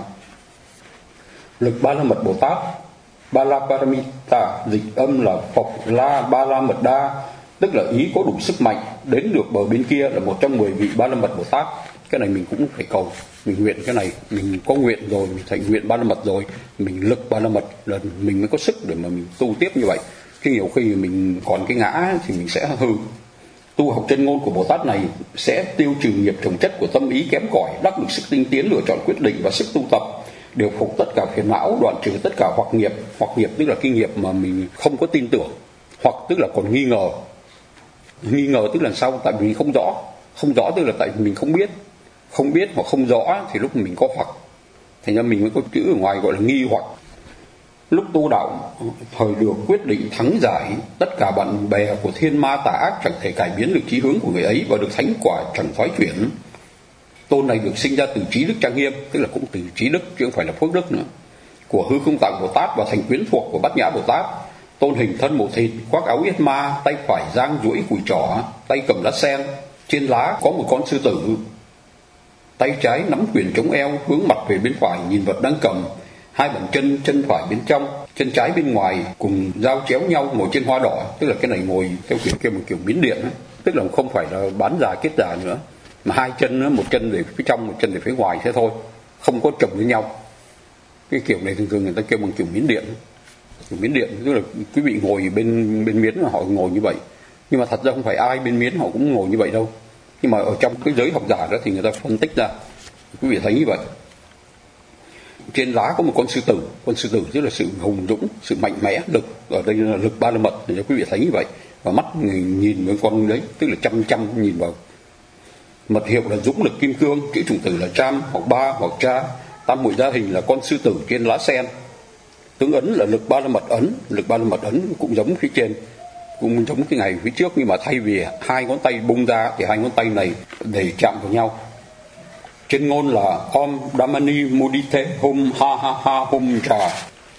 Lực Ba La Mật Bồ Tát, Ba La Paramita, dịch âm là Phật La Ba La Mật Đa, tức là ý có đủ sức mạnh đến được bờ bên kia, là một trong mười vị Ba La Mật Bồ Tát. Cái này mình cũng phải cầu, mình nguyện cái này, mình có nguyện rồi, mình thành nguyện Ba La Mật rồi, mình lực Ba La Mật là mình mới có sức để mà mình tu tiếp như vậy. Chứ nhiều khi mình còn cái ngã thì mình sẽ hư. Tu học chân ngôn của Bồ Tát này sẽ tiêu trừ nghiệp trồng chất của tâm ý kém cỏi, đắc được sức tinh tiến, lựa chọn quyết định và sức tu tập, điều phục tất cả phiền não, đoạn trừ tất cả hoặc nghiệp. Hoặc nghiệp tức là cái nghiệp mà mình không có tin tưởng, hoặc tức là còn nghi ngờ. Nghi ngờ tức là sao? Tại vì mình không rõ. Không rõ tức là tại vì mình không biết. Không biết hoặc không rõ thì lúc mình có hoặc. Thành ra mình mới có chữ ở ngoài gọi là nghi hoặc. Lúc tu đạo thời được quyết định thắng giải, tất cả bạn bè của thiên ma tà ác chẳng thể cải biến được chí hướng của người ấy, và được thánh quả chẳng thoái chuyển. Tôn này được sinh ra từ trí đức trang nghiêm, tức là cũng từ trí đức chứ không phải là phước đức nữa, của hư không tạng Bồ Tát, và thành quyến thuộc của Bát Nhã Bồ Tát. Tôn hình thân màu thịt, khoác áo yết ma, tay phải giang duỗi cùi trỏ, tay cầm lá sen, trên lá có một con sư tử. Tay trái nắm quyền chống eo, hướng mặt về bên phải nhìn vật đang cầm. Hai bàn chân, chân phải bên trong, chân trái bên ngoài cùng giao chéo nhau, ngồi trên hoa đỏ. Tức là cái này ngồi theo kiểu kia một kiểu Miến Điện ấy. Tức là không phải là bán già kết già nữa, mà hai chân nữa, một chân về phía trong, một chân về phía ngoài thế thôi, không có chồng với nhau. Cái kiểu này thường thường người ta kêu bằng kiểu Miến Điện. Kiểu Miến Điện tức là quý vị ngồi bên bên Miến là họ ngồi như vậy, nhưng mà thật ra không phải ai bên Miến họ cũng ngồi như vậy đâu. Nhưng mà ở trong cái giới học giả đó thì người ta phân tích ra, quý vị thấy như vậy. Trên lá có một con sư tử, con sư tử tức là sự hùng dũng, sự mạnh mẽ, lực, ở đây là lực Ba La Mật, để cho quý vị thấy như vậy. Và mắt nhìn với con đấy, tức là chăm chăm nhìn vào. Mật hiệu là dũng lực kim cương, chữ chủng tử là Cham hoặc Ba hoặc Cha. Tam muội gia hình là con sư tử trên lá sen. Tướng ấn là lực Ba La Mật ấn, lực Ba La Mật ấn cũng giống phía trên, cũng giống cái ngày phía trước, nhưng mà thay vì hai ngón tay bung ra thì hai ngón tay này để chạm vào nhau. Trên ngôn là Om Damani Mudite Hum Ha Ha Ha Hum Cha.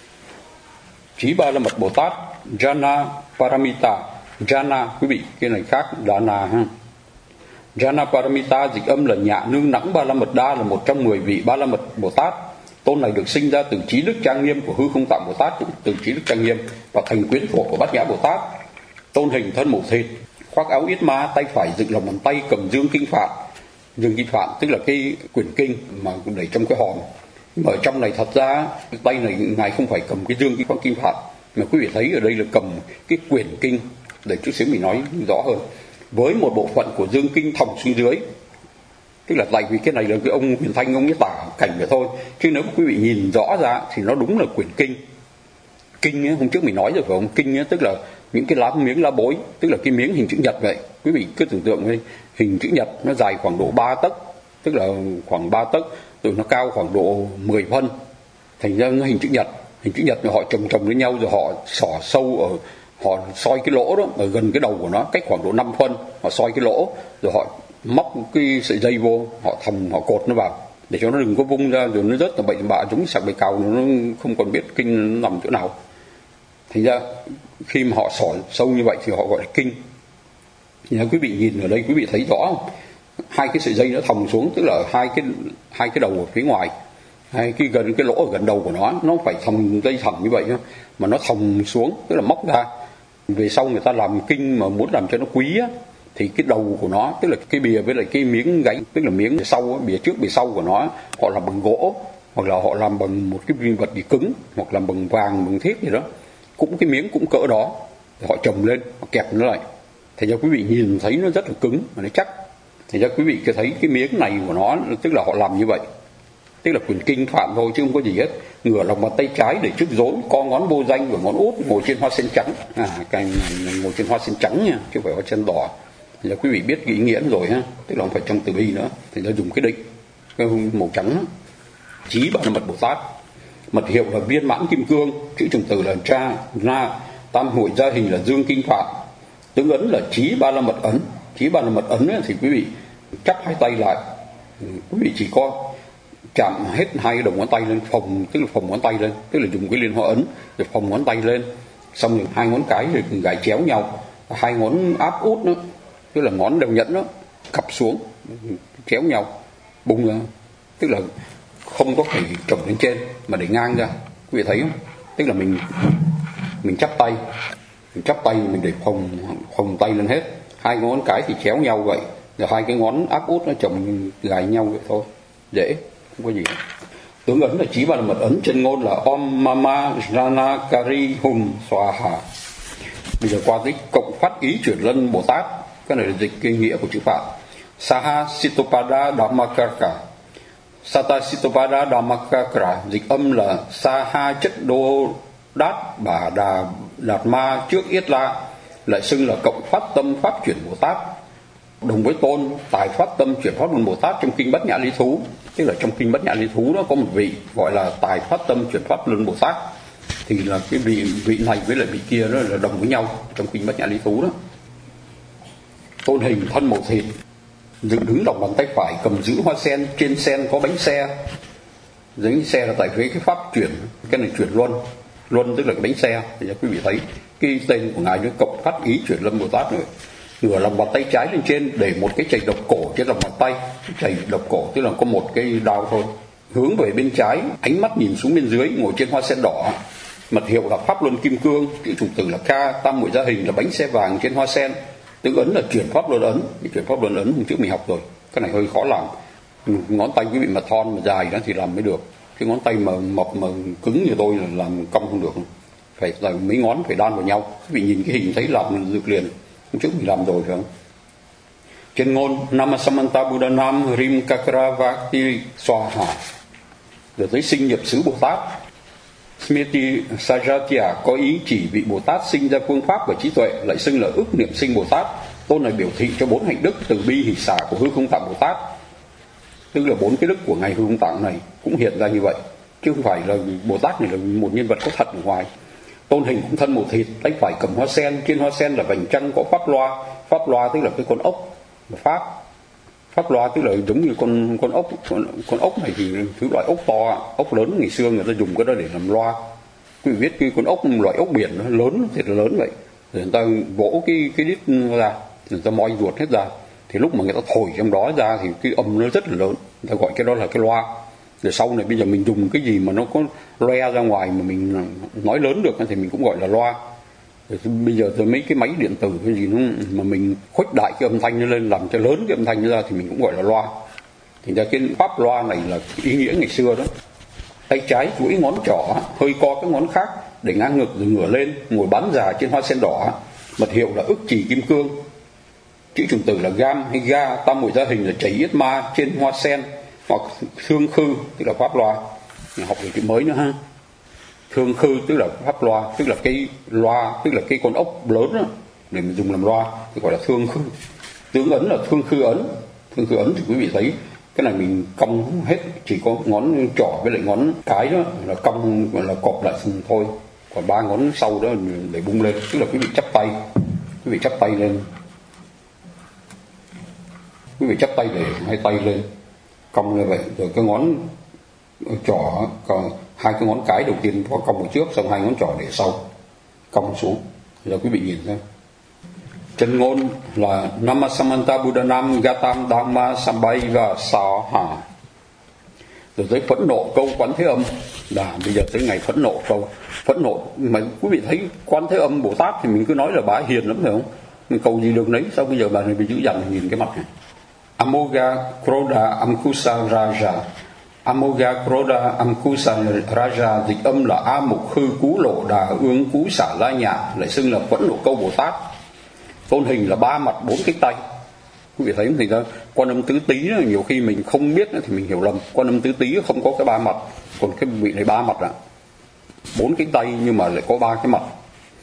Chí Ba La Mật Bồ Tát, Jana Paramita. Jana, quý vị, cái này khác, Dana ha. Jana Paramita dịch âm là nhạ nương nắng Ba La Mật Đa, là một trong mười vị Ba La Mật Bồ Tát. Tôn này được sinh ra từ trí đức trang nghiêm của hư không tạng Bồ Tát, từ trí đức trang nghiêm, và thành quyến thuộc của Bát Nhã Bồ Tát. Tôn hình thân màu thịt, khoác áo yết ma, tay phải dựng lòng bàn tay cầm dương kinh phạn. Dương kinh phạn tức là cái quyển kinh mà để trong cái hòm. Nhưng mà ở trong này thật ra tay này ngài không phải cầm cái dương kinh kinh phạn, mà quý vị thấy ở đây là cầm cái quyển kinh. Để chút xíu mình nói rõ hơn. Với một bộ phận của dương kinh thòng xuống dưới, tức là tại vì cái này là cái ông Huyền Thanh ông ấy tả cảnh vậy thôi, chứ nếu quý vị nhìn rõ ra thì nó đúng là quyển kinh. Kinh ấy, hôm trước mình nói rồi phải không? Kinh ấy, tức là những cái lá miếng lá bối, tức là cái miếng hình chữ nhật vậy. Quý vị cứ tưởng tượng đi, hình chữ nhật nó dài khoảng độ ba tấc, tức là khoảng ba tấc, rồi nó cao khoảng độ mười phân. Thành ra nó hình chữ nhật, hình chữ nhật rồi họ chồng chồng với nhau, rồi họ xỏ sâu ở, họ soi cái lỗ đó ở gần cái đầu của nó, cách khoảng độ năm phân, họ soi cái lỗ, rồi họ móc cái sợi dây vô, họ thòng, họ cột nó vào để cho nó đừng có vung ra, rồi nó rớt là bệnh bạ giống sạc bầy cào, nó không còn biết kinh nó nằm chỗ nào. Thành ra khi mà họ sỏi sâu như vậy thì họ gọi là kinh. Nếu quý vị nhìn ở đây quý vị thấy rõ không? Hai cái sợi dây nó thòng xuống, tức là hai cái hai cái đầu ở phía ngoài, hai cái gần cái lỗ ở gần đầu của nó, nó không phải thòng dây thòng như vậy nhá, mà nó thòng xuống, tức là móc ra. Về sau người ta làm kinh mà muốn làm cho nó quý á, thì cái đầu của nó, tức là cái bìa với lại cái miếng gáy, tức là miếng sau, bìa trước bìa sau của nó, họ làm bằng gỗ, hoặc là họ làm bằng một cái viên vật gì cứng, hoặc làm bằng vàng, bằng thiết gì đó, cũng cái miếng cũng cỡ đó, họ chồng lên, họ kẹp nó lại. Thì cho quý vị nhìn thấy nó rất là cứng và nó chắc. Thì cho quý vị thấy cái miếng này của nó, tức là họ làm như vậy, tức là quyển kinh Phạn thôi chứ không có gì hết. Ngửa lòng bàn tay trái để trước rốn, co ngón vô danh và ngón út ngồi trên hoa sen trắng. À, cái này ngồi trên hoa sen trắng nha, chứ không phải hoa sen đỏ. Thì là quý vị biết cái ý nghĩa rồi ha, tức là không phải trong từ bi nữa. Thì nó dùng cái định, cái màu trắng đó. Chí Ba La Mật Bồ Tát, mật hiệu là viên mãn kim cương, chữ trùng từ là tra, na, tam hội gia hình là dương kinh Phạn, tướng ấn là Chí Ba La Mật ấn. Chí Ba La Mật ấn ấy, thì quý vị chắp hai tay lại, quý vị chỉ có chạm hết hai cái đầu ngón tay lên, phồng, tức là phồng ngón tay lên, tức là dùng cái liên hoa ấn rồi phồng ngón tay lên, xong rồi hai ngón cái rồi gảy chéo nhau, hai ngón áp út nữa, tức là ngón đầu nhẫn đó cặp xuống chéo nhau bung ra, tức là không có thể trồng lên trên mà để ngang ra, quý vị thấy không? Tức là mình mình chắp tay, mình chắp tay mình để phồng phồng tay lên hết, hai ngón cái thì chéo nhau vậy, rồi hai cái ngón áp út nó chồng gài nhau vậy thôi, dễ, không có gì. Tướng ấn là Chí Ba La Mật ấn, chân ngôn là Om Mama Rana Kari Hum Swaha. Bây giờ qua cái cộng phát ý chuyển lân Bồ Tát, cái này là dịch cái nghĩa của chữ Phạn. Saha Sitopada Dhammakara, Sata Sitopada Dhammakara, dịch âm là Saha chất đô đát bà đà đạt ma trước yết la, lại xưng là cộng phát tâm pháp chuyển Bồ Tát, đồng với tôn tài phát tâm chuyển pháp luân Bồ Tát trong kinh Bát Nhã Lý Thú. Tức là trong kinh Bát Nhã Lý Thú đó có một vị gọi là tài phát tâm chuyển pháp luân Bồ Tát, thì là cái vị vị này với lại vị kia đó là đồng với nhau trong kinh Bát Nhã Lý Thú đó. Tôn hình thân màu thịt, dựng đứng lòng bàn tay phải cầm giữ hoa sen, trên sen có bánh xe. Bánh xe là tại vì cái pháp chuyển, cái này chuyển luân, luân tức là cái bánh xe. Thì quý vị thấy cái tên của ngài nó cộng phát ý chuyển luân Bồ Tát rồi. Ngửa lòng bàn tay trái lên trên để một cái chày độc cổ trên lòng bàn tay, chày độc cổ tức là có một cái đao thôi, hướng về bên trái, ánh mắt nhìn xuống bên dưới, ngồi trên hoa sen đỏ, mật hiệu là pháp luân kim cương, chữ chủng từ là Ca, tam muội gia hình là bánh xe vàng trên hoa sen, tướng ấn là chuyển pháp luân ấn. Cái chuyển pháp luân ấn hôm trước mình học rồi, cái này hơi khó làm, ngón tay quý vị mà thon mà dài đó thì làm mới được, cái ngón tay mà mập mà cứng như tôi là làm cong không được, phải là mấy ngón phải đan vào nhau. Quý vị nhìn cái hình thấy làm được liền, hôm trước mình làm rồi phải không? Trên ngôn Namasamanta Buddhanam Rim Kakravati Swaha, rồi tới sinh nhập xứ Bồ Tát. Smriti Sajatya có ý chỉ vị Bồ Tát sinh ra phương pháp và trí tuệ, lại xưng là ức niệm sinh Bồ Tát. Tôn này biểu thị cho bốn hạnh đức từ bi hỷ xả của hư không tạng Bồ Tát, tức là bốn cái đức của ngài hư không tạng này cũng hiện ra như vậy, chứ không phải là Bồ Tát này là một nhân vật có thật ở ngoài. Tôn hình cũng thân màu thịt, tay phải cầm hoa sen, trên hoa sen là vành trăng có pháp loa. Pháp loa tức là cái con ốc pháp, pháp loa tức là giống như con con ốc con, con ốc này thì thứ loại ốc to, ốc lớn ngày xưa người ta dùng cái đó để làm loa. Quý vị biết cái con ốc loại ốc biển nó lớn, thiệt là lớn vậy, rồi người ta vỗ cái cái đít ra, người ta moi ruột hết ra, thì lúc mà người ta thổi trong đó ra thì cái âm nó rất là lớn, người ta gọi cái đó là cái loa. Rồi sau này bây giờ mình dùng cái gì mà nó có loe ra ngoài mà mình nói lớn được thì mình cũng gọi là loa. Rồi bây giờ tới mấy cái máy điện tử cái gì nó mà mình khuếch đại cái âm thanh nó lên, làm cho lớn cái âm thanh nó ra thì mình cũng gọi là loa. Thì ra cái pháp loa này là ý nghĩa ngày xưa đó. Tay trái duỗi ngón trỏ, hơi co cái ngón khác để ngang ngực rồi ngửa lên, ngồi bán già trên hoa sen đỏ, mật hiệu là ức trì kim cương, chữ chủng từ là gam hay ga, tam muội gia hình là chảy yết ma trên hoa sen, hoặc thương khư tức là pháp loa. Mình học được chữ mới nữa ha. Thương khư tức là pháp loa, tức là cái loa, tức là cái con ốc lớn đó, để mình dùng làm loa thì gọi là thương khư. Tướng ấn là thương khư ấn. Thương khư ấn thì quý vị thấy cái này mình cong hết, chỉ có ngón trỏ với lại ngón cái đó là cong, gọi là cọp lại thôi, còn ba ngón sau đó để bung lên, tức là quý vị chắp tay, quý vị chắp tay lên, quý vị chắp tay để hai tay lên cong như vậy, rồi cái ngón trỏ, còn hai cái ngón cái đầu tiên có cong ở trước, xong hai ngón trỏ để sau cong xuống. Giờ quý vị nhìn xem, chân ngôn là Namasamanta Buddhanam Gatam Dhamma Sambhaiva Saha. Rồi tới phẫn nộ câu Quán Thế Âm, là bây giờ tới ngày phẫn nộ câu phẫn nộ. Mà quý vị thấy Quán Thế Âm Bồ Tát thì mình cứ nói là bá hiền lắm phải không? cầu gì được nấy. Sao bây giờ bà này bị dữ dằn nhìn cái mặt này. Amoga Krodha Amkusa Raja. Amoga Krodha Amkusa Raja dịch âm là A Mục Khư Cú Lộ Đà Ương Cú Xả La Nhạ, lại xưng là Quẫn Lộ Câu Bồ Tát. Tôn hình là ba mặt bốn cánh tay. Quý vị thấy không? Thì ra Quan Âm Tứ Tý đó, nhiều khi mình không biết thì mình hiểu lầm. Quan Âm Tứ Tý không có cái ba mặt, còn cái vị này ba mặt ạ, bốn cánh tay nhưng mà lại có ba cái mặt.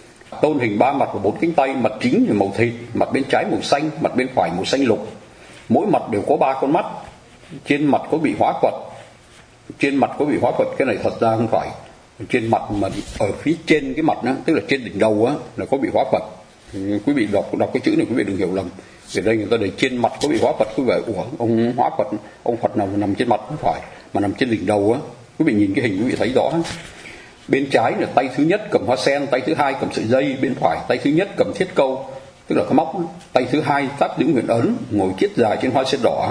Tôn hình ba mặt và bốn cánh tay, mặt chính là màu thịt, mặt bên trái màu xanh, mặt bên phải màu xanh lục. Mỗi mặt đều có ba con mắt. Trên mặt có bị hóa quật, trên mặt có bị hóa quật, cái này thật ra không phải. Trên mặt mà ở phía trên cái mặt đó, tức là trên đỉnh đầu á, là có bị hóa quật. Quý vị đọc đọc cái chữ này quý vị đừng hiểu lầm. Ở đây người ta để trên mặt có bị hóa Phật, quý vị ủa ông hóa Phật, ông Phật nào nằm trên mặt không phải, mà nằm trên đỉnh đầu á. Quý vị nhìn cái hình quý vị thấy rõ. Bên trái là tay thứ nhất cầm hoa sen, tay thứ hai cầm sợi dây, bên phải tay thứ nhất cầm thiết câu, tức là cái móc, tay thứ hai tác đứng huyền ấn, ngồi chiết dài trên hoa sen đỏ.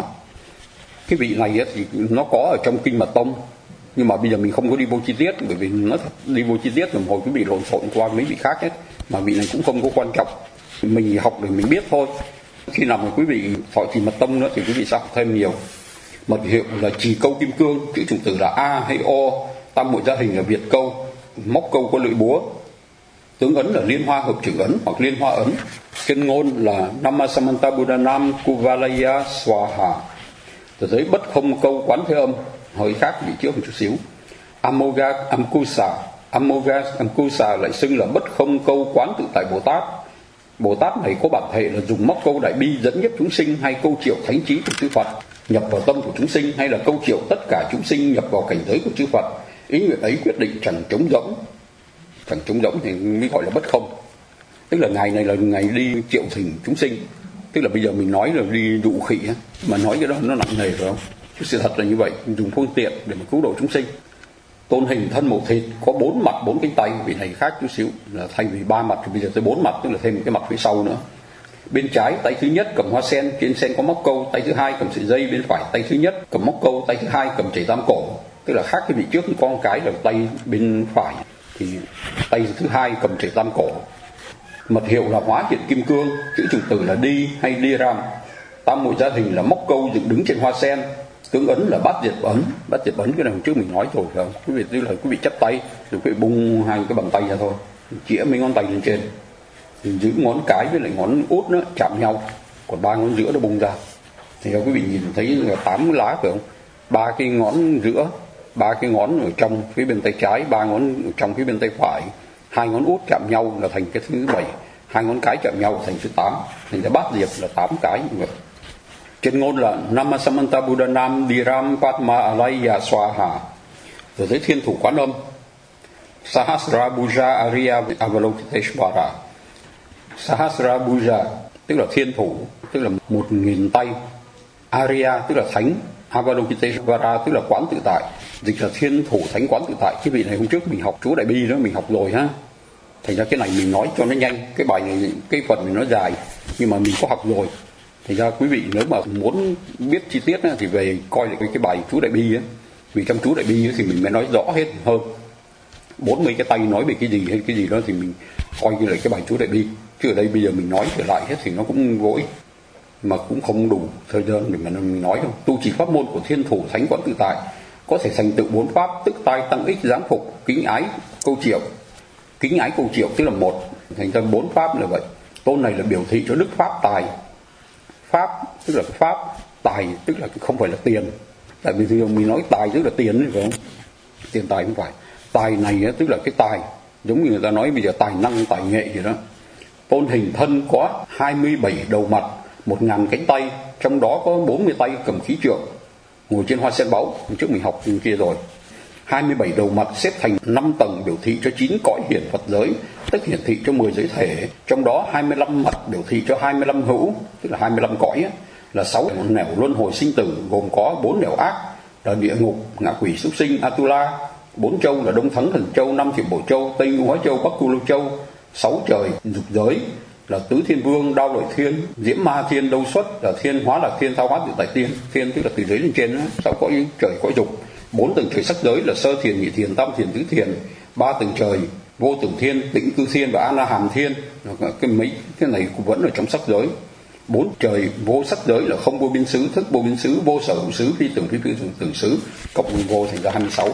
Cái vị này thì nó có ở trong kinh Mật Tông, nhưng mà bây giờ mình không có đi vô chi tiết, bởi vì nó thật, đi vô chi tiết rồi hồi quý vị lộn xộn qua mấy vị khác hết, mà vị này cũng không có quan trọng, mình học để mình biết thôi. Khi nào mà quý vị thọ trì Mật Tông nữa thì quý vị sẽ học thêm nhiều. Mật hiệu là trì câu kim cương, chữ chủng tử là A hay O, tam muội gia hình là Việt câu, móc câu có lưỡi búa, tướng ấn là liên hoa hợp chữ ấn hoặc liên hoa ấn. Chân ngôn là Namasamanta Buddhanam Kuvalaya Swaha. Từ giới bất không câu quán thế âm, hơi khác bị trước một chút xíu. Amoga Amkusa, Amoga Amkusa lại xưng là bất không câu quán tự tại Bồ Tát. Bồ Tát này có bản thể là dùng móc câu đại bi dẫn dắt chúng sinh, hay câu triệu thánh trí của chư Phật nhập vào tâm của chúng sinh, hay là câu triệu tất cả chúng sinh nhập vào cảnh giới của chư Phật. Ý nguyện ấy quyết định chẳng trống rỗng, chẳng trống rỗng thì mới gọi là bất không. Tức là ngày này là ngày đi triệu thỉnh chúng sinh, tức là bây giờ mình nói là đi dụ khỉ á, mà nói cái đó nó nặng nề phải không? Chứ sự thật là như vậy, dùng phương tiện để mà cứu độ chúng sinh. Tôn hình thân màu thịt, có bốn mặt bốn cánh tay, vị này khác chút xíu, là thay vì ba mặt thì bây giờ tới bốn mặt, tức là thêm một cái mặt phía sau nữa. Bên trái tay thứ nhất cầm hoa sen, trên sen có móc câu, tay thứ hai cầm sợi dây, bên phải tay thứ nhất cầm móc câu, tay thứ hai cầm chảy tam cổ, tức là khác cái vị trước có một cái là tay bên phải thì tay thứ hai cầm chảy tam cổ. Mật hiệu là hóa hiện kim cương, chữ chủng tử là đi hay đi ram. Tam muội gia hình là móc câu dựng đứng trên hoa sen. Tướng ấn là bát diệt ấn. Bát diệt ấn cái này hôm trước mình nói rồi phải không? Quý vị tức là quý vị chắp tay rồi quý vị bung hai cái bàn tay ra thôi, chĩa mấy ngón tay lên trên, thì giữ ngón cái với lại ngón út nó chạm nhau, còn ba ngón giữa nó bung ra. Thì quý vị nhìn thấy là tám lá phải không? Ba cái ngón giữa, ba cái ngón ở trong phía bên tay trái, ba ngón ở trong phía bên tay phải, hai ngón út chạm nhau là thành cái thứ bảy, hai ngón cái chạm nhau thành thứ tám, thành ra bát diệt là tám cái như vậy. Trên ngôn là Namasamanta Buddhanam Dhiram Padma Alaya Swaha. Rồi tới thiên thủ quán âm Sahasra Buja Arya Avalokiteshvara. Sahasra Buja tức là thiên thủ, tức là một nghìn tay. Arya tức là thánh, Avalokiteshvara tức là quán tự tại, dịch là thiên thủ thánh quán tự tại. Cái vị này hôm trước mình học chú Đại Bi đó, mình học rồi ha. Thành ra cái này mình nói cho nó nhanh, cái bài này cái phần này nó dài nhưng mà mình có học rồi. Thành ra quý vị nếu mà muốn biết chi tiết á, thì về coi lại cái, cái bài chú Đại Bi á, vì trong chú Đại Bi á, thì mình mới nói rõ hết hơn. Bốn mươi cái tay nói về cái gì hay cái gì đó thì mình coi lại cái bài chú Đại Bi. Chứ ở đây bây giờ mình nói trở lại hết thì nó cũng vô ích, mà cũng không đủ thời gian để mà mình nói đâu. Tu trì pháp môn của thiên thủ thánh quán tự tại có thể thành tựu bốn pháp, tức tai tăng ích giáng phục kính ái câu triệu. Kính ái câu triệu tức là một, thành ra bốn pháp là vậy. Tôn này là biểu thị cho đức pháp tài. Pháp tức là pháp, tài tức là không phải là tiền. Tại vì thường mình nói tài tức là tiền phải không? Tiền tài không phải. Tài này tức là cái tài, giống như người ta nói bây giờ tài năng, tài nghệ gì đó. Tôn hình thân có hai mươi bảy đầu mặt, một ngàn cánh tay, trong đó có bốn mươi tay cầm khí trượng, ngồi trên hoa sen báu. Trước mình học kia rồi. hai mươi bảy đầu mặt xếp thành năm tầng biểu thị cho chín cõi hiển Phật giới, tức hiển thị cho mười giới thể. Trong đó hai mươi lăm mặt biểu thị cho hai mươi lăm hữu, tức là hai mươi lăm cõi, là sáu nẻo luân hồi sinh tử, gồm có bốn nẻo ác là địa ngục, ngạ quỷ, súc sinh, Atula. Bốn châu là Đông Thắng Thần Châu, Nam Thiểm Bổ Châu, Tây Ngũ Hóa Châu, Bắc Tu Lưu Châu. Sáu trời dục giới là Tứ Thiên Vương, Đao Lợi Thiên, Diễm Ma Thiên, Đâu Xuất là Thiên, Hóa Lạc Thiên, Thao Hóa Tự Tại Thiên. Thiên tức là từ dưới lên trên đó. Sáu cõi trời cõi dục. Bốn tầng trời sắc giới là Sơ Thiền, Nhị Thiền, Tam Thiền, Tứ Thiền. Ba tầng trời Vô Tưởng Thiên, Tĩnh Cư Thiên và A Na Hàm Thiên. Cái mấy cái này cũng vẫn ở trong sắc giới. Bốn trời vô sắc giới là không vô biên xứ, thức vô biên xứ, vô sở hữu xứ, phi tưởng phi tưởng tưởng xứ, cộng vô thành ra hai mươi sáu.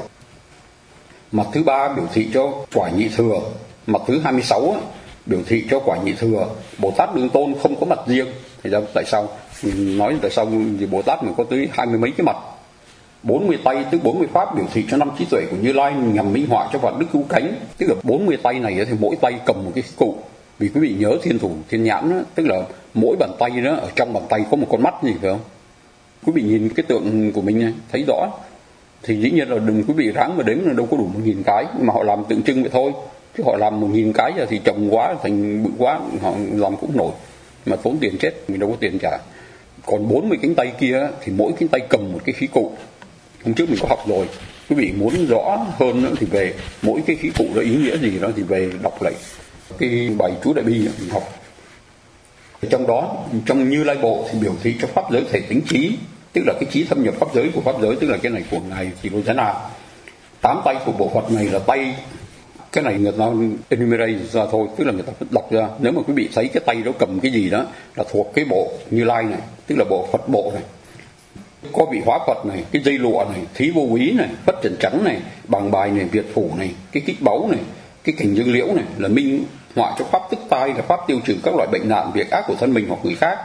Mặt thứ ba biểu thị cho quả nhị thừa. Mặt thứ hai mươi sáu á, biểu thị cho quả nhị thừa. Bồ Tát Đương Tôn không có mặt riêng. Thì ra tại sao mình nói tại sao thì Bồ Tát mình có tới hai mươi mấy cái mặt. bốn mươi tay tức bốn mươi pháp biểu thị cho năm trí tuệ của Như Lai nhằm minh họa cho vạn đức cứu cánh. Tức là bốn mươi tay này thì mỗi tay cầm một cái cụ. Vì quý vị nhớ thiên thủ thiên nhãn đó, tức là mỗi bàn tay đó ở trong bàn tay có một con mắt gì phải không? Quý vị nhìn cái tượng của mình này, thấy rõ. Thì dĩ nhiên là đừng quý vị ráng mà đếm là đâu có đủ một nghìn cái, mà họ làm tượng trưng vậy thôi. Chứ họ làm một nghìn cái giờ thì chồng quá thành bự quá, họ làm cũng nổi mà tốn tiền chết, mình đâu có tiền trả. Còn bốn mươi cánh tay kia thì mỗi cánh tay cầm một cái khí cụ. Hôm trước mình có học rồi, quý vị muốn rõ hơn nữa thì về mỗi cái khí cụ đó ý nghĩa gì đó thì về đọc lại cái bài chú Đại Bi mình học. Trong đó, trong Như Lai Bộ thì biểu thị cho pháp giới thể tính trí, tức là cái trí thâm nhập pháp giới của pháp giới, tức là cái này của ngài Thì Lô Giá Na. Tám tay của bộ Phật này là tay, cái này người ta enumerate ra thôi, tức là người ta đọc ra. Nếu mà quý vị thấy cái tay đó cầm cái gì đó là thuộc cái bộ Như Lai này, tức là bộ Phật bộ này. Có vị hóa Phật này, cái dây lụa này, thí vô quý này, phất trần trắng này, bằng bài này, việt phủ này, cái kích báu này, cái cành dương liễu này là minh họa cho pháp tức tai, là pháp tiêu trừ các loại bệnh nạn, việc ác của thân mình hoặc người khác.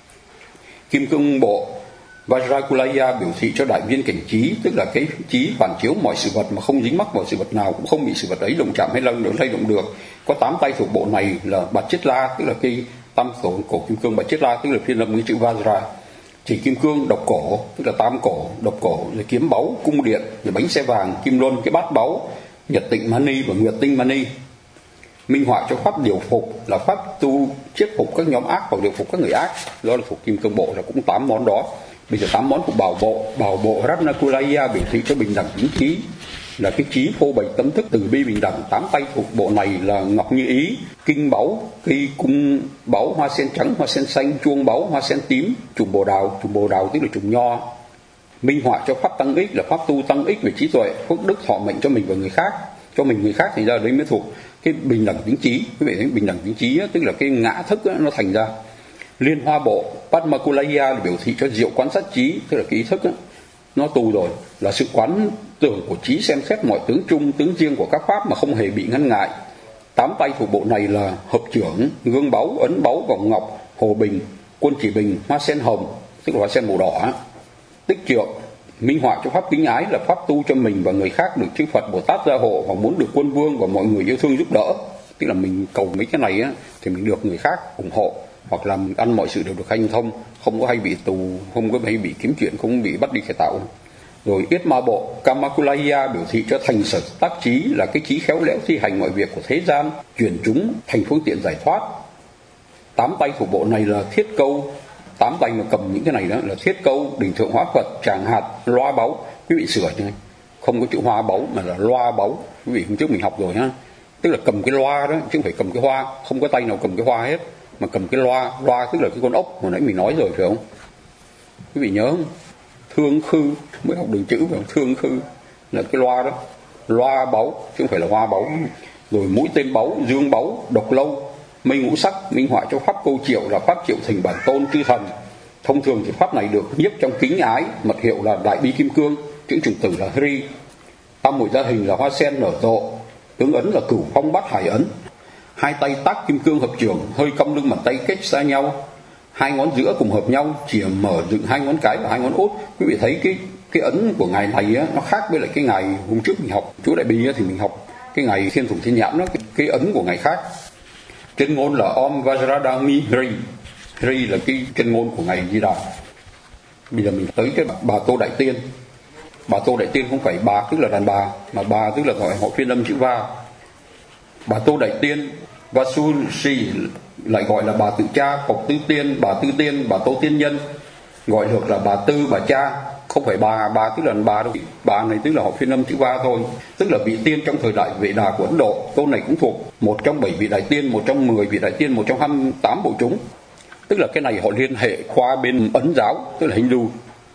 Kim cương bộ Vajrakulaya biểu thị cho đại viên cảnh trí, tức là cái trí phản chiếu mọi sự vật mà không dính mắc vào sự vật nào, cũng không bị sự vật ấy động chạm hay lay động được. Có tám tay thuộc bộ này là Bạt Chiết La, tức là cái tam tổ cổ kim cương Bạt Chiết La, tức là phiên âm cái chữ Vajra. Chỉ kim cương độc cổ, tức là tam cổ, độc cổ, rồi kiếm báu, cung điện, rồi bánh xe vàng, kim luân, cái bát báu, nhật tịnh mani và nguyệt tinh mani. Minh họa cho pháp điều phục, là pháp tu chiết phục các nhóm ác hoặc điều phục các người ác. Đó là thuộc kim cương bộ, là cũng tám món đó. Bây giờ tám món của bảo bộ. Bảo bộ Ratnakulaya biểu thị cho bình đẳng chính trí, là cái trí phô bày tâm thức từ bi bình đẳng. Tám tay thuộc bộ này là ngọc như ý, kinh báu, cây cung báu, hoa sen trắng, hoa sen xanh, chuông báu, hoa sen tím, trùng bồ đào, trùng bồ đào tức là trùng nho. Minh họa cho pháp tăng ích, là pháp tu tăng ích về trí tuệ, phước đức thọ mệnh cho mình và người khác. Cho mình người khác thì ra đấy mới thuộc cái bình đẳng chính trí. Quý vị thấy bình đẳng chính trí á, tức là cái ngã thức á, nó thành ra. Liên hoa bộ Padmakulaya biểu thị cho diệu quán sát trí, tức là cái ý thức á, nó tu rồi, là sự quán tưởng của trí xem xét mọi tướng chung, tướng riêng của các pháp mà không hề bị ngăn ngại. Tám tay thuộc bộ này là hợp trưởng, gương báu, ấn báu, vòng ngọc, hồ bình, quân chỉ bình, hoa sen hồng, tức là hoa sen màu đỏ. Tích trượng, minh họa cho pháp kính ái, là pháp tu cho mình và người khác được chư Phật Bồ Tát gia hộ, hoặc muốn được quân vương và mọi người yêu thương giúp đỡ. Tức là mình cầu mấy cái này á, thì mình được người khác ủng hộ, hoặc là mình ăn mọi sự đều được hanh thông, không có hay bị tù, không có hay bị kiếm chuyện, không bị bắt đi cải tạo. Rồi yết ma bộ Kamakulaya biểu thị cho thành sở tác trí, là cái trí khéo léo thi hành mọi việc của thế gian, chuyển chúng thành phương tiện giải thoát. Tám tay thuộc bộ này là thiết câu. Tám tay mà cầm những cái này đó là thiết câu, đỉnh thượng hóa Phật, tràng hạt, loa báu. Quý vị sửa như này, không có chữ hoa báu mà là loa báu. Quý vị hôm trước mình học rồi ha, tức là cầm cái loa đó chứ không phải cầm cái hoa. Không có tay nào cầm cái hoa hết, mà cầm cái loa. Loa tức là cái con ốc hồi nãy mình nói rồi phải không? Quý vị nhớ không? Thương khư, mới học đường chữ phải không? Thương khư là cái loa đó, loa báu chứ không phải là hoa báu. Rồi mũi tên báu, dương báu, độc lâu, mây ngũ sắc, minh họa cho pháp câu triệu, là pháp triệu thành bản tôn chư thần. Thông thường thì pháp này được nhiếp trong kính ái, mật hiệu là đại bi kim cương, chữ chủng tử là Hri. Tam muội gia hình là hoa sen nở rộ, tướng ấn là cửu phong bát hải ấn. Hai tay tác kim cương hợp trưởng, hơi cong lưng bàn tay cách xa nhau, hai ngón giữa cùng hợp nhau, chỉ mở dựng hai ngón cái và hai ngón út. Quý vị thấy cái cái ấn của ngài này á, nó khác với lại cái ngài hôm trước mình học chú Đại Bi á, thì mình học cái ngài Thiên Thủ Thiên Nhãn đó, cái, cái ấn của ngài khác. Chân ngôn là Om Vajradhami Hri, Hri là cái chân ngôn của ngài Di Đà. Bây giờ mình tới cái bà Tô Đại Tiên. Bà Tô Đại Tiên không phải bà tức là đàn bà, mà bà tức là gọi họ phiên âm chữ Va. Bà Tô Đại Tiên Vasushi lại gọi là bà Tự Cha, Phộc Tư Tiên, bà Tư Tiên, bà Tô Tiên Nhân, gọi được là bà Tư, bà Cha, không phải bà, bà tức là bà đâu. Bà này tức là họ phiên âm chữ Va thôi, tức là vị tiên trong thời đại Vệ Đà của Ấn Độ. Tôn này cũng thuộc một trong bảy vị đại tiên, một trong mười vị đại tiên, một trong hai mươi tám bộ chúng. Tức là cái này họ liên hệ qua bên Ấn giáo, tức là Hindu.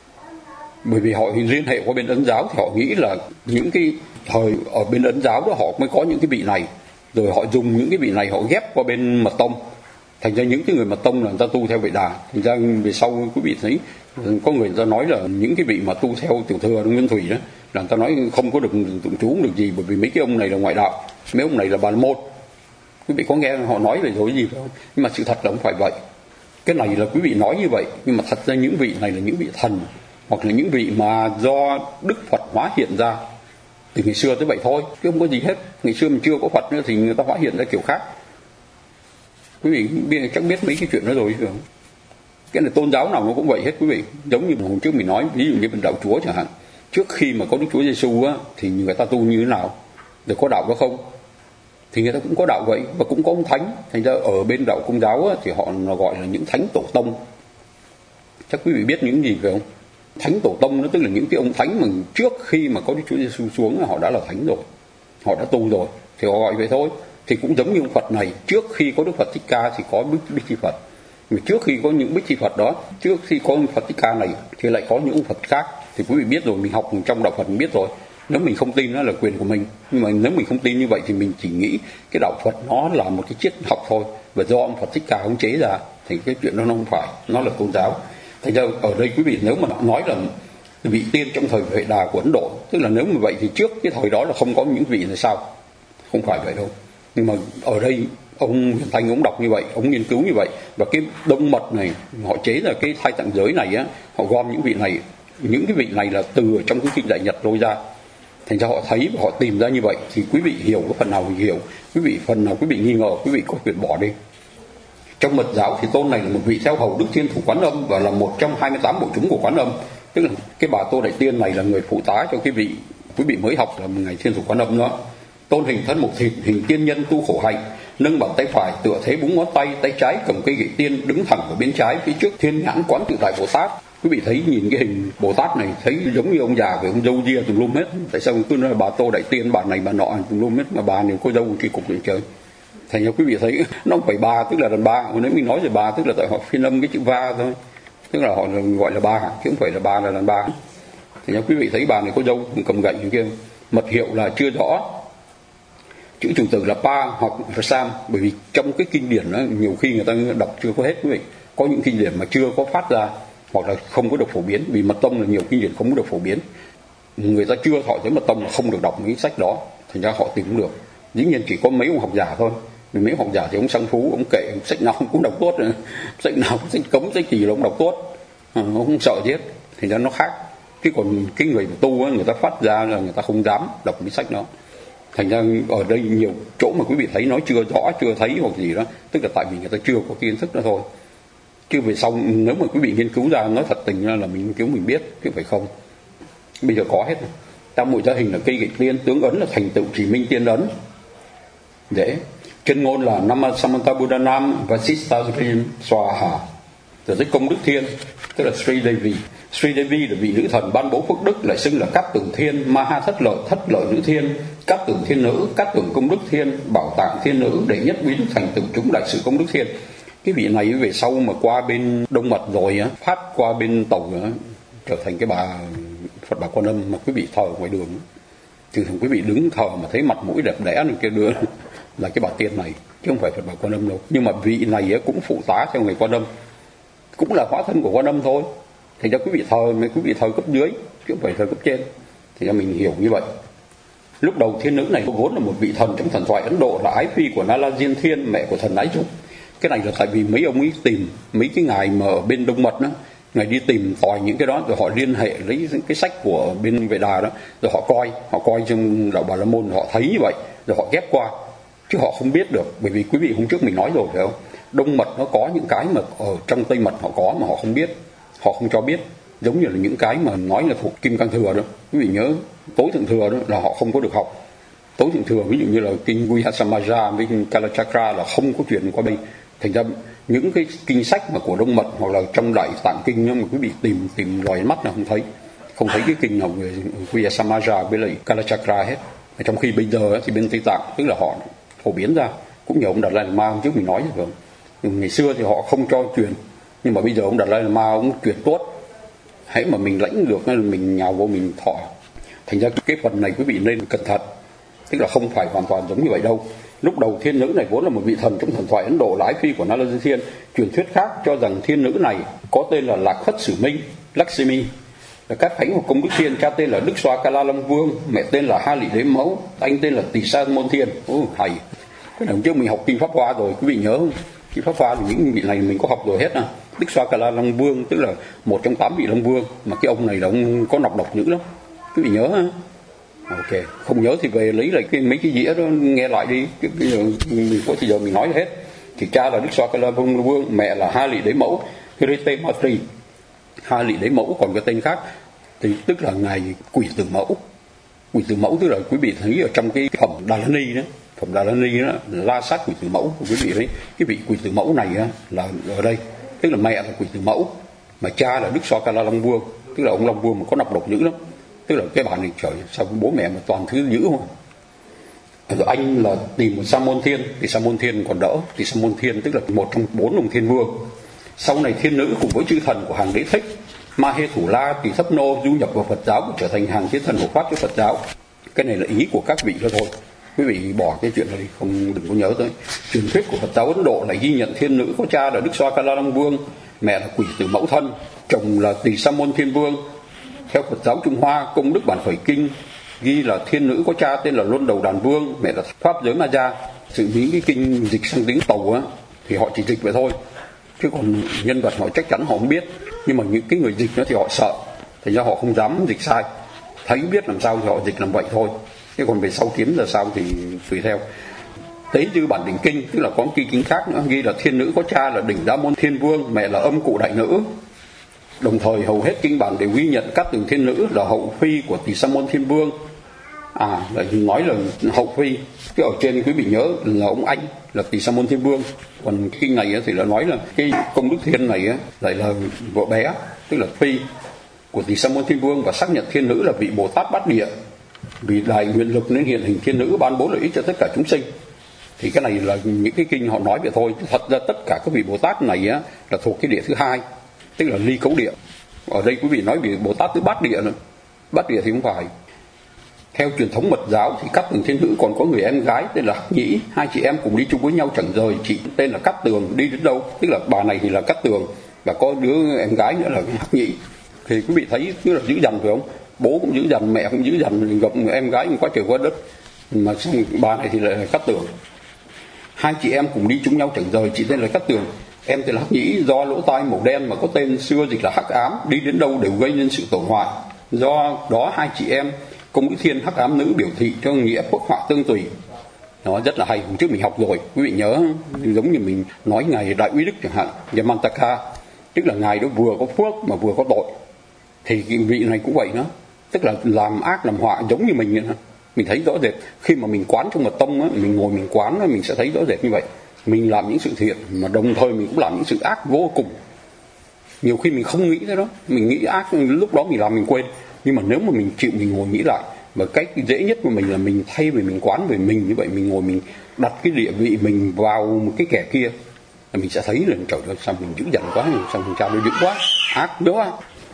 Bởi vì họ liên hệ qua bên Ấn giáo thì họ nghĩ là những cái thời ở bên Ấn giáo đó họ mới có những cái vị này. rồi họ dùng những cái vị này họ ghép qua bên mật tông. Thành ra những cái người mật tông là người ta tu theo vị Đà. Thành ra về sau quý vị thấy có người ta nói là những cái vị mà tu theo Tiểu Thừa Nguyên Thủy đó là người ta nói không có được tụng chú được gì, bởi vì mấy cái ông này là ngoại đạo, mấy ông này là Bà La Môn. Quý vị có nghe họ nói về dối gì không? Nhưng mà sự thật là không phải vậy. Cái này là quý vị nói như vậy, nhưng mà thật ra những vị này là những vị thần, hoặc là những vị mà do Đức Phật hóa hiện ra từ ngày xưa tới vậy thôi, chứ không có gì hết. Ngày xưa mình chưa có Phật nữa thì người ta hóa hiện ra kiểu khác. Quý vị biết, chắc biết mấy cái chuyện đó rồi phải không? Cái này tôn giáo nào nó cũng vậy hết quý vị. Giống như hôm trước mình nói, ví dụ như bên đạo Chúa chẳng hạn, trước khi mà có Đức Chúa Giêsu á thì người ta tu như thế nào, rồi có đạo đó không, thì người ta cũng có đạo vậy, và cũng có ông thánh. Thành ra ở bên đạo Công giáo á, thì họ gọi là những thánh tổ tông. Chắc quý vị biết những gì phải không? Thánh tổ tông nó tức là những cái ông thánh mà trước khi mà có Đức Chúa Giêsu xuống họ đã là thánh rồi, họ đã tu rồi, thì họ gọi vậy thôi. Thì cũng giống như ông Phật này, trước khi có Đức Phật Thích Ca thì có Bích, Bích Chi Phật. Mà trước khi có những Bích Chi Phật đó, trước khi có ông Phật Thích Ca này thì lại có những ông Phật khác. Thì quý vị biết rồi, mình học trong đạo Phật mình biết rồi. Nếu mình không tin đó là quyền của mình, nhưng mà nếu mình không tin như vậy thì mình chỉ nghĩ cái đạo Phật nó là một cái triết học thôi, và do ông Phật Thích Ca khống chế ra, thì cái chuyện đó nó không phải, nó là tôn giáo. Thành ra ở đây quý vị nếu mà nói là vị tiên trong thời Vệ Đà của Ấn Độ, tức là nếu như vậy thì trước cái thời đó là không có những vị là sao? Không phải vậy đâu. Nhưng mà ở đây ông Huyền Thanh ông đọc như vậy, ông nghiên cứu như vậy, và cái đông mật này họ chế ra cái thai tạng giới này á, họ gom những vị này, những cái vị này là từ trong cái kinh Đại Nhật lôi ra. Thành ra họ thấy và họ tìm ra như vậy, thì quý vị hiểu có phần nào thì hiểu, quý vị phần nào quý vị nghi ngờ quý vị có quyền bỏ đi. Trong Mật giáo thì tôn này là một vị theo hầu Đức Thiên Thủ Quán Âm và là một trong hai mươi tám bộ chúng của Quán Âm. Tức là cái bà Tô Đại Tiên này là người phụ tá cho cái vị quý vị mới học là một ngày Thiên Thủ Quán Âm đó. Tôn hình thân mục thịt, hình tiên nhân tu khổ hạnh, nâng bàn tay phải tựa thế búng ngón tay, tay trái cầm cây gậy tiên đứng thẳng ở bên trái phía trước thiên nhãn quán tự tại Bồ Tát. Quý vị thấy nhìn cái hình Bồ Tát này thấy giống như ông già với ông dâu ria tùm lum hết. Tại sao cứ nói là bà Tô Đại Tiên, bà này bà nọ tùm lum hết, mà bà này có dâu kỳ cục để chơi. Thành ra quý vị thấy nó không phải bà tức là đàn bà, nếu mình nói về bà tức là tại họ phiên âm cái chữ va thôi, tức là họ gọi là bà chứ không phải là bà là đàn bà. Thành ra quý vị thấy bà này có dâu cầm gậy như kia. Mật hiệu là chưa rõ, chữ chủ từ là Pa hoặc Sam, bởi vì trong cái kinh điển đó, nhiều khi người ta đọc chưa có hết quý vị. Có những kinh điển mà chưa có phát ra hoặc là không có được phổ biến, vì Mật tông là nhiều kinh điển không có được phổ biến, người ta chưa thọ tới Mật tông là không được đọc mấy sách đó, thành ra họ tìm không được. Dĩ nhiên chỉ có mấy ông học giả thôi, vì mấy ông học giả thì ông Sang Phú ông kệ sách nào cũng đọc tốt, sách nào sách cấm sách gì là ông đọc tốt, ông không sợ chết, thành ra nó khác. Chứ còn cái người tu á, người ta phát ra là người ta không dám đọc mấy sách đó. Thành ra ở đây nhiều chỗ mà quý vị thấy nói chưa rõ, chưa thấy hoặc gì đó, tức là tại vì người ta chưa có kiến thức đó thôi. Chứ về sau nếu mà quý vị nghiên cứu ra, nói thật tình ra là mình nghiên cứu mình biết, chứ phải không. Bây giờ có hết. Tam muội gia hình là cây gậy tiên, tướng ấn là thành tựu chỉ minh tiên ấn. Dễ. Chân ngôn là Nama Samanta Buddhanam Vasistharim Swaha. Rồi tới công đức thiên, tức là Sri Devi. Sri Devi là vị nữ thần ban bố phước đức, lại xưng là Cát Tường Thiên, Maha Thất Lợi, Thất Lợi Nữ Thiên, Cát Tường Thiên Nữ, Cát Tường Công Đức Thiên, Bảo Tạng Thiên Nữ, đệ nhất biến thành tựu chúng đại sự công đức thiên. Cái vị này về sau mà qua bên Đông Mật rồi á, phát qua bên Tàu á, trở thành cái bà Phật Bà Quan Âm mà quý vị thờ ngoài đường. Thường thường quý vị đứng thờ mà thấy mặt mũi đẹp đẽ này kia đưa là cái bà tiên này, chứ không phải Phật Bà Quan Âm đâu. Nhưng mà vị này á, cũng phụ tá theo người Quan Âm, cũng là hóa thân của Quan Âm thôi. Thì ra quý vị thờ, mấy quý vị thờ cấp dưới chứ không phải thờ cấp trên. Thì ra mình hiểu như vậy. Lúc đầu thiên nữ này vốn là một vị thần trong thần thoại Ấn Độ, là ái phi của Nala Diên Thiên, mẹ của thần ái dục. Cái này là tại vì mấy ông ấy tìm mấy cái ngài mà ở bên Đông Mật đó, ngài đi tìm tòi những cái đó, rồi họ liên hệ lấy cái sách của bên Vệ Đà đó, rồi họ coi, họ coi trong đạo Bà La Môn, họ thấy như vậy, rồi họ ghép qua, chứ họ không biết được. Bởi vì quý vị hôm trước mình nói rồi phải không, Đông Mật nó có những cái mà ở trong Tây Mật họ có mà họ không biết, họ không cho biết. Giống như là những cái mà nói là thuộc Kim Cang Thừa đó, quý vị nhớ Tối Thượng Thừa đó là họ không có được học. Tối Thượng Thừa ví dụ như là kinh Vihasamaja với kinh Kalachakra là không có truyền qua đây. Thành ra những cái kinh sách mà của Đông Mật hoặc là trong Đại Tạng Kinh mà quý vị tìm tìm loài mắt là không thấy, không thấy cái kinh nào về Vihasamaja với lại Kalachakra hết. Trong khi bây giờ thì bên Tây Tạng tức là họ phổ biến ra, cũng nhờ ông Đạt Lai Lama hôm trước mình nói rồi. Ngày xưa thì họ không cho truyền, nhưng mà bây giờ ông Đạt Lai Lama ông truyền tốt, hãy mà mình lãnh được là mình nhào vô mình thọ. Thành ra cái phần này quý vị nên cẩn thận, tức là không phải hoàn toàn giống như vậy đâu. Lúc đầu thiên nữ này vốn là một vị thần trong thần thoại Ấn Độ là ái phi của Nala Thiên. Truyền thuyết khác cho rằng thiên nữ này có tên là Lạc Khất Sử Minh, Lakshmi, là cát khánh của công đức Thiên. Cha tên là Đức Xoa Kala Long Vương, mẹ tên là Ha Lị Đế Mẫu, anh tên là Tỳ Sa Môn Thiên. Ô thầy, cái này hôm trước mình học kinh Pháp Hoa rồi, quý vị nhớ không? Kinh Pháp Hoa thì những vị này mình có học rồi hết à. Đức Xoa Kala Long Vương tức là một trong tám vị Long Vương, mà cái ông này là ông có nọc độc dữ lắm, quý vị nhớ ha? Ok, không nhớ thì về lấy lại cái mấy cái dĩa đó nghe lại đi. Cái, cái giờ mình có thời giờ mình nói hết. Thì cha là Đức Xoa Kala Long Vương, mẹ là Ha Lị Đế Mẫu, Hirete Matri. Ha Lị Đế Mẫu còn cái tên khác thì tức là ngài Quỷ Tử Mẫu. Quỷ Tử Mẫu tức là quý vị thấy ở trong cái phẩm Đà La Ni đó, phẩm Đà La Ni đó La Sát Quỷ Tử Mẫu của quý vị thấy. Cái vị Quỷ Tử Mẫu này á, là ở đây tức là mẹ là Quỷ Tử Mẫu, mà cha là Đức Xoa Kala Long Vương, tức là ông Long Vương mà có nọc độc dữ lắm. Tức là cái bà này trời sao bố mẹ mà toàn thứ dữ không. Rồi anh là tìm một Sa Môn Thiên, thì Sa Môn Thiên còn đỡ, thì Sa Môn Thiên tức là một trong bốn ông thiên vương. Sau này thiên nữ cùng với chư thần của hàng Đế Thích, Ma Hê Thủ La, Tỳ Thấp Nô du nhập vào Phật giáo và trở thành hàng chiến thần hộ pháp cho Phật giáo. Cái này là ý của các vị đó thôi, quý vị bỏ cái chuyện này không, đừng có nhớ tới. Truyền thuyết của Phật giáo Ấn Độ lại ghi nhận thiên nữ có cha là Đức Xoa Kala Long Vương, mẹ là Quỷ Tử Mẫu Thân, chồng là Tỳ Sa Môn Thiên Vương. Theo Phật giáo Trung Hoa, Công Đức Bản Khởi Kinh ghi là thiên nữ có cha tên là Luân Đầu Đàn Vương, mẹ là Pháp Giới Ma Gia. Sự những cái kinh dịch sang tiếng Tàu á thì họ chỉ dịch vậy thôi, chứ còn nhân vật họ chắc chắn họ không biết. Nhưng mà những cái người dịch đó thì họ sợ, thành ra họ không dám dịch sai, thấy biết làm sao thì họ dịch làm vậy thôi. Thế còn về sau kiếm là sao thì tùy theo. Tế Chư Bản Đỉnh Kinh tức là có một kinh khác nữa ghi là thiên nữ có cha là Đỉnh Đa Môn Thiên Vương, mẹ là Âm Cụ Đại Nữ. Đồng thời hầu hết kinh bản đều ghi nhận các từng thiên nữ là hậu phi của Tỳ Sa Môn Thiên Vương. À, lại nói là hậu phi, cái ở trên quý vị nhớ là ông anh là Tỳ Sa Môn Thiên Vương. Còn kinh này thì là nói là cái Công Đức Thiên này lại là vợ bé, tức là phi của Tỳ Sa Môn Thiên Vương, và xác nhận thiên nữ là vị Bồ Tát Bát Địa, vì đại nguyện lực nên hiện hình thiên nữ ban bố lợi ích cho tất cả chúng sinh. Thì cái này là những cái kinh họ nói vậy thôi. Thật ra tất cả các vị Bồ Tát này á, là thuộc cái địa thứ hai, tức là ly cấu địa. Ở đây quý vị nói về Bồ Tát thứ Bát Địa nữa. Bát Địa thì không phải. Theo truyền thống Mật giáo thì các tường thiên nữ còn có người em gái tên là Hắc Nhĩ, hai chị em cùng đi chung với nhau chẳng rời. Chị tên là Cát Tường, đi đến đâu tức là bà này thì là Cát Tường, và có đứa em gái nữa là Hắc Nhĩ. Thì quý vị thấy tức là dữ dằn phải không? Bố cũng dữ dằn, mẹ cũng dữ dằn, gặp em gái cũng quá trời quá đất, mà bà này thì lại là Cát Tường. Hai chị em cùng đi chung nhau chẳng rời, chị tên là Cát Tường, em tên là Hắc Nhĩ. Do lỗ tai màu đen mà có tên xưa dịch là hắc ám, đi đến đâu đều gây nên sự tổn hoại. Do đó hai chị em Công Đức Thiên hắc ám nữ biểu thị cho nghĩa phước họa tương tùy. Nó rất là hay, hôm trước mình học rồi, quý vị nhớ, giống như mình nói ngài Đại Uy Đức chẳng hạn, Yamantaka, tức là ngài đó vừa có phước mà vừa có tội. Thì cái vị này cũng vậy đó, tức là làm ác làm họa giống như mình vậy đó. Mình thấy rõ rệt khi mà mình quán trong mật tông á, mình ngồi mình quán á, mình sẽ thấy rõ rệt như vậy. Mình làm những sự thiện mà đồng thời mình cũng làm những sự ác vô cùng. Nhiều khi mình không nghĩ tới đó, mình nghĩ ác lúc đó mình làm mình quên. Nhưng mà nếu mà mình chịu mình ngồi nghĩ lại, và cách dễ nhất của mình là mình thay vì mình quán về mình như vậy, mình ngồi mình đặt cái địa vị mình vào một cái kẻ kia, là mình sẽ thấy là trời ơi sao mình dữ dằn quá, sao mình cha nó dữ quá, ác đó.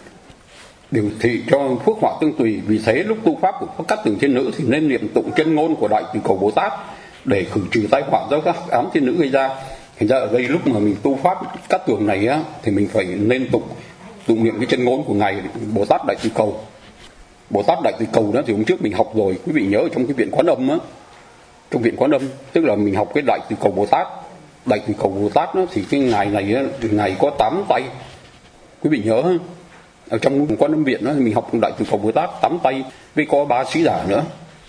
Điều thị cho phước họa tương tùy. Vì thế lúc tu pháp của các tường thiên nữ thì nên niệm tụng chân ngôn của Đại Từ Cầu Bồ Tát để khử trừ tai họa do các ám thiên nữ gây ra. Thành ra ở đây lúc mà mình tu pháp các tường này á, thì mình phải nên tụng tụng niệm cái chân ngôn của ngài Bồ Tát Đại Từ Cầu. Bồ Tát Đại Từ Cầu đó thì hôm trước mình học rồi, quý vị nhớ ở trong cái viện Quán Âm á, trong viện Quán Âm tức là mình học cái Đại Từ Cầu Bồ Tát. Đại Từ Cầu Bồ Tát đó, thì cái ngài này á, ngài có tám tay, quý vị nhớ không? Ở trong Quán Âm viện đó thì mình học Đại Từ Cầu Bồ Tát tám tay với có ba sứ giả nữa.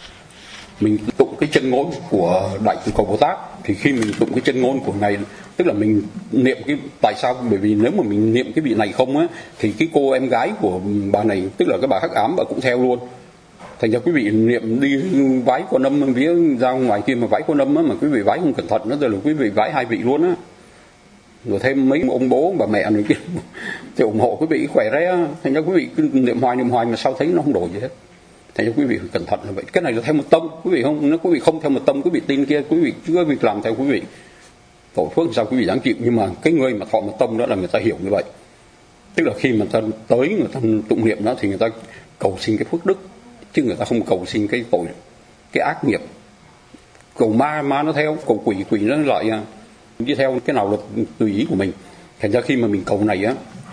Mình tụng cái chân ngôn của Đại Từ Cầu Bồ Tát, thì khi mình tụng cái chân ngôn của ngài, tức là mình niệm cái tại sao? Bởi vì nếu mà mình niệm cái vị này không á, thì cái cô em gái của bà này, tức là cái bà hắc ám, bà cũng theo luôn. Thành ra quý vị niệm đi vái Quan Âm vía ra ngoài kia mà vái Quan Âm á, mà quý vị vái không cẩn thận nó rồi là quý vị vái hai vị luôn á. Rồi thêm mấy ông bố bà mẹ này kia thì ủng hộ quý vị khỏe ra. Thành ra quý vị cứ niệm hoài niệm hoài mà sao thấy nó không đổi gì hết. Thành ra quý vị phải cẩn thận là vậy. Cái này là theo một tâm, quý vị không, nếu quý vị không theo một tâm, quý vị tin kia, quý vị chưa việc làm theo quý vị tội phước sao quý vị đáng chịu. Nhưng mà cái người mà thọ một tâm đó là người ta hiểu như vậy, tức là khi mà ta tới người ta tụng niệm đó thì người ta cầu xin cái phước đức, chứ người ta không cầu xin cái tội, cái ác nghiệp. cầu ma, ma nó theo, cầu quỷ, quỷ nó lại đi theo, cái nào là tùy ý của mình. Thành ra khi mà mình cầu này á,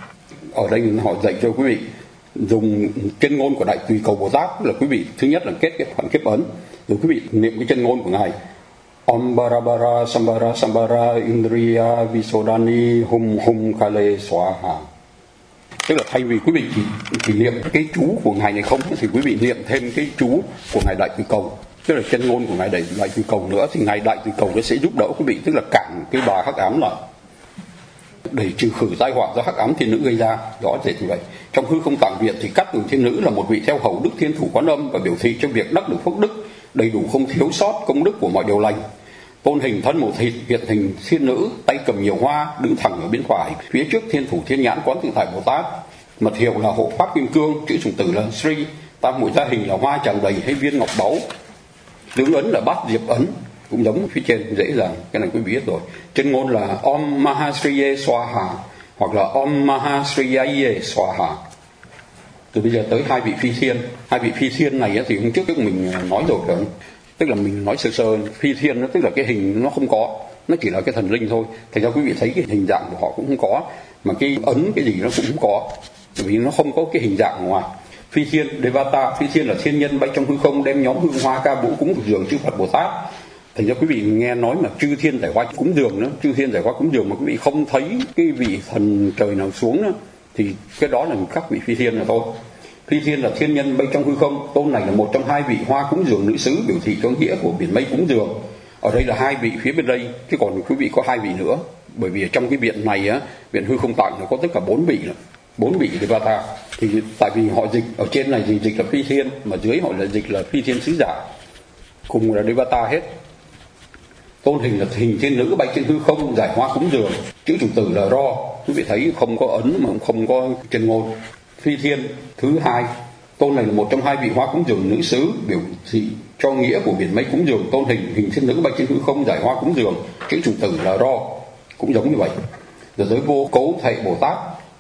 ở đây họ dạy cho quý vị dùng chân ngôn của Đại Tùy Cầu Bồ Tát, là quý vị thứ nhất là kết cái khoản kiếp ấn, rồi quý vị niệm cái chân ngôn của ngài Om Barabara Sambara Sambara Indriya Visodani Hum Hum Kale Swaha. Tức là thay vì quý vị chỉ, chỉ niệm cái chú của ngài này không, thì quý vị niệm thêm cái chú của ngài Đại Tùy Cầu, tức là chân ngôn của ngài Đại, Đại Tùy Cầu nữa, thì ngài Đại Tùy Cầu nó sẽ giúp đỡ quý vị, tức là cản cái bà hắc ám lại, để trừ khử tai họa do hắc ám thiên nữ gây ra. Rõ rệt như vậy. Trong hư không tạng viện thì Cát Tường Thiên Nữ là một vị theo hầu Đức Thiên Thủ Quán Âm, và biểu thị cho việc đắc được phước đức đầy đủ, không thiếu sót công đức của mọi điều lành. Tôn hình thân một thịt, hiện hình thiên nữ, tay cầm nhiều hoa, đứng thẳng ở bên phải, phía trước Thiên Thủ Thiên Nhãn Quán Tự Tại Bồ Tát. Mật hiệu là hộ pháp kim cương, chữ chủng tử là Sri, tam muội gia hình là hoa tràng đầy hay viên ngọc báu. Tướng ấn là bát diệp ấn, cũng giống phía trên, dễ dàng, cái này quý vị biết rồi. Chân ngôn là Om Mahasriye Swaha hoặc là Om Mahasriyaye Swaha. Từ bây giờ tới hai vị phi thiên. Hai vị phi thiên này thì hôm trước mình nói rồi phải không? Tức là mình nói sơ sơ, phi thiên nó tức là cái hình nó không có, nó chỉ là cái thần linh thôi. Thành ra quý vị thấy cái hình dạng của họ cũng không có, mà cái ấn cái gì nó cũng không có, vì nó không có cái hình dạng ngoài. Phi thiên Devata, phi thiên là thiên nhân bay trong hư không, đem nhóm hương hoa ca vũ cúng dường chư Phật Bồ Tát. Thành ra quý vị nghe nói mà chư thiên giải hoa cúng dường nữa, chư thiên giải hoa cúng dường mà quý vị không thấy cái vị thần trời nào xuống nữa, thì cái đó là các vị phi thiên là thôi. Phi thiên là thiên nhân bay trong hư không, tôn này là một trong hai vị hoa cúng dường nữ xứ, biểu thị cho nghĩa của biển mây cúng dường. Ở đây là hai vị phía bên đây, chứ còn quý vị có hai vị nữa, bởi vì trong cái viện này á, viện hư không tạng nó có tất cả bốn vị nữa, bốn vị Devata. Thì tại vì họ dịch ở trên này thì dịch là phi thiên, mà dưới họ là dịch là phi thiên sứ giả, cùng là Devata hết. Tôn hình là hình thiên nữ bay trên hư không, giải hoa cúng dường, chữ chủng tử là Ro, quý vị thấy không có ấn mà không có chân ngôn. Phi thiên thứ hai, tôn này là một trong hai vị hoa cúng dường nữ xứ, biểu thị cho nghĩa của biển mây cúng dường. Tôn hình hình thiên nữ bay trên hư không, giải hoa cúng dường, chữ chủng tử là Ro, cũng giống như vậy. Rồi tới vô cấu thệ Bồ Tát.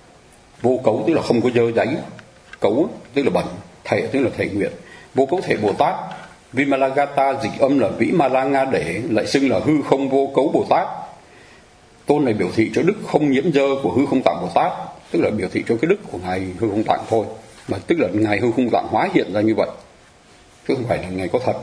Vô cấu tức là không có dơ giấy, cấu tức là bẩn, thệ tức là thệ nguyện. Vô cấu thệ Bồ Tát Vimalagata, dịch âm là Vĩ Ma La Nga Để, lại xưng là hư không vô cấu Bồ Tát. Tôn này biểu thị cho đức không nhiễm dơ của hư không tạng Bồ Tát, tức là biểu thị cho cái đức của ngài hư không tạng thôi, mà tức là ngài hư không tạng hóa hiện ra như vậy, chứ không phải là ngài có thật.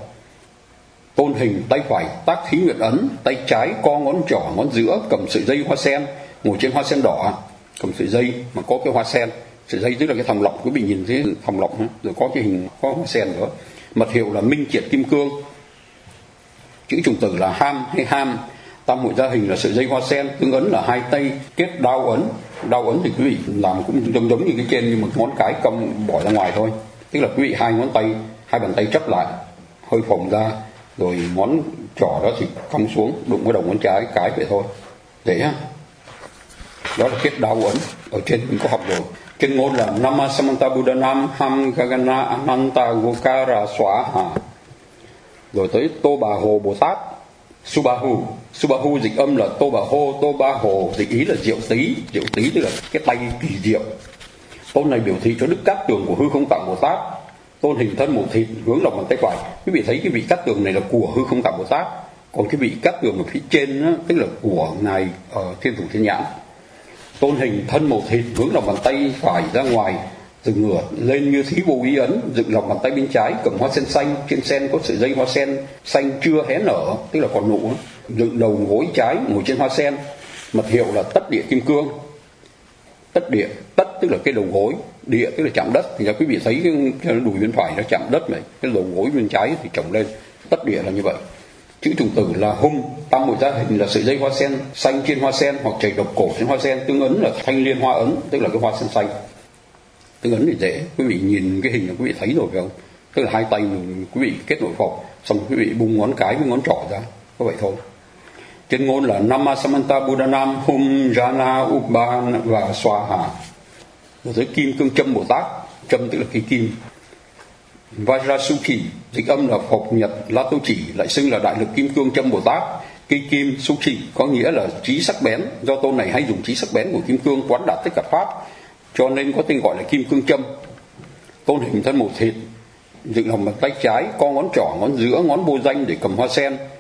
Tôn hình tay phải tác thí nguyện ấn, tay trái co ngón trỏ ngón giữa, cầm sợi dây hoa sen, ngồi trên hoa sen đỏ, cầm sợi dây mà có cái hoa sen. Sợi dây tức là cái thòng lọng, quý vị nhìn thấy thòng lọng rồi có cái hình có hoa sen nữa. Mật hiệu là Minh Triệt Kim Cương, chữ chủng tử là Ham hay Ham. Tam muội gia hình là sợi dây hoa sen, tương ấn là hai tay kết đao ấn. Đao ấn thì quý vị làm cũng giống giống như cái trên, nhưng mà ngón cái cầm bỏ ra ngoài thôi, tức là quý vị hai ngón tay, hai bàn tay chấp lại hơi phồng ra, rồi ngón trỏ đó thì cong xuống đụng cái đầu ngón trái cái vậy thôi, dễ ha. Đó là kết đao ấn, ở trên mình có học rồi. Chân ngôn là Nama Samanta Buddhanam Ham Gagana Ananta Gokara Swaha. Rồi tới Tô Bà Hồ Bồ Tát Subahu. Subahu dịch âm là Tô Bà Hô, Tô Ba Hồ dịch ý là diệu tý. Diệu tý tức là cái tay kỳ diệu. Tôn này biểu thị cho đức cát tường của hư không tạng Bồ Tát. Tôn hình thân một thịt, hướng lòng bàn tay phải. Quý vị thấy cái vị cát tường này là của hư không tạng Bồ Tát, còn cái vị cát tường ở phía trên đó, tức là của ngài ở Thiên Thủ Thiên Nhãn. Tôn hình thân một thịt, hướng lòng bàn tay phải ra ngoài, dựng ngửa lên như thí vô ý ấn, dựng lòng bàn tay bên trái cầm hoa sen xanh, trên sen có sợi dây hoa sen xanh chưa hé nở, tức là còn nụ, dựng đầu gối trái ngồi trên hoa sen. Mật hiệu là Tất Địa Kim Cương. Tất địa, tất tức là cái đầu gối, địa tức là chạm đất. Thì ra quý vị thấy cái, cái đùi bên phải nó chạm đất này, cái đầu gối bên trái thì trồng lên. Tất địa là như vậy. Chữ chủng tử là Hung. Tam muội gia hình là sợi dây hoa sen xanh trên hoa sen hoặc chảy độc cổ trên hoa sen. Tương ấn là thanh liên hoa ấn, tức là cái hoa sen xanh. Tương ấn thì dễ, quý vị nhìn cái hình là quý vị thấy rồi phải không? Tức là hai tay mình, quý vị kết nội phộc, xong quý vị bung ngón cái với ngón trỏ ra, có vậy thôi. Chân ngôn là Nama Samanta Buddhanam Hum Jana Uban và Swaha. Rồi tới Kim Cương Châm Bồ Tát. Châm tức là cây kim. Vajrasuki, dịch âm là Phộc Nhật La Tô Chỉ, lại xưng là Đại Lực Kim Cương Châm Bồ Tát. Cây kim Suchi có nghĩa là trí sắc bén, do tôn này hay dùng trí sắc bén của kim cương quán đạt tất cả pháp, cho nên có tên gọi là Kim Cương Châm. Tôn hình thân một thịt, dựng lòng bàn tay trái, co ngón trỏ, ngón giữa, ngón bô danh để cầm hoa sen.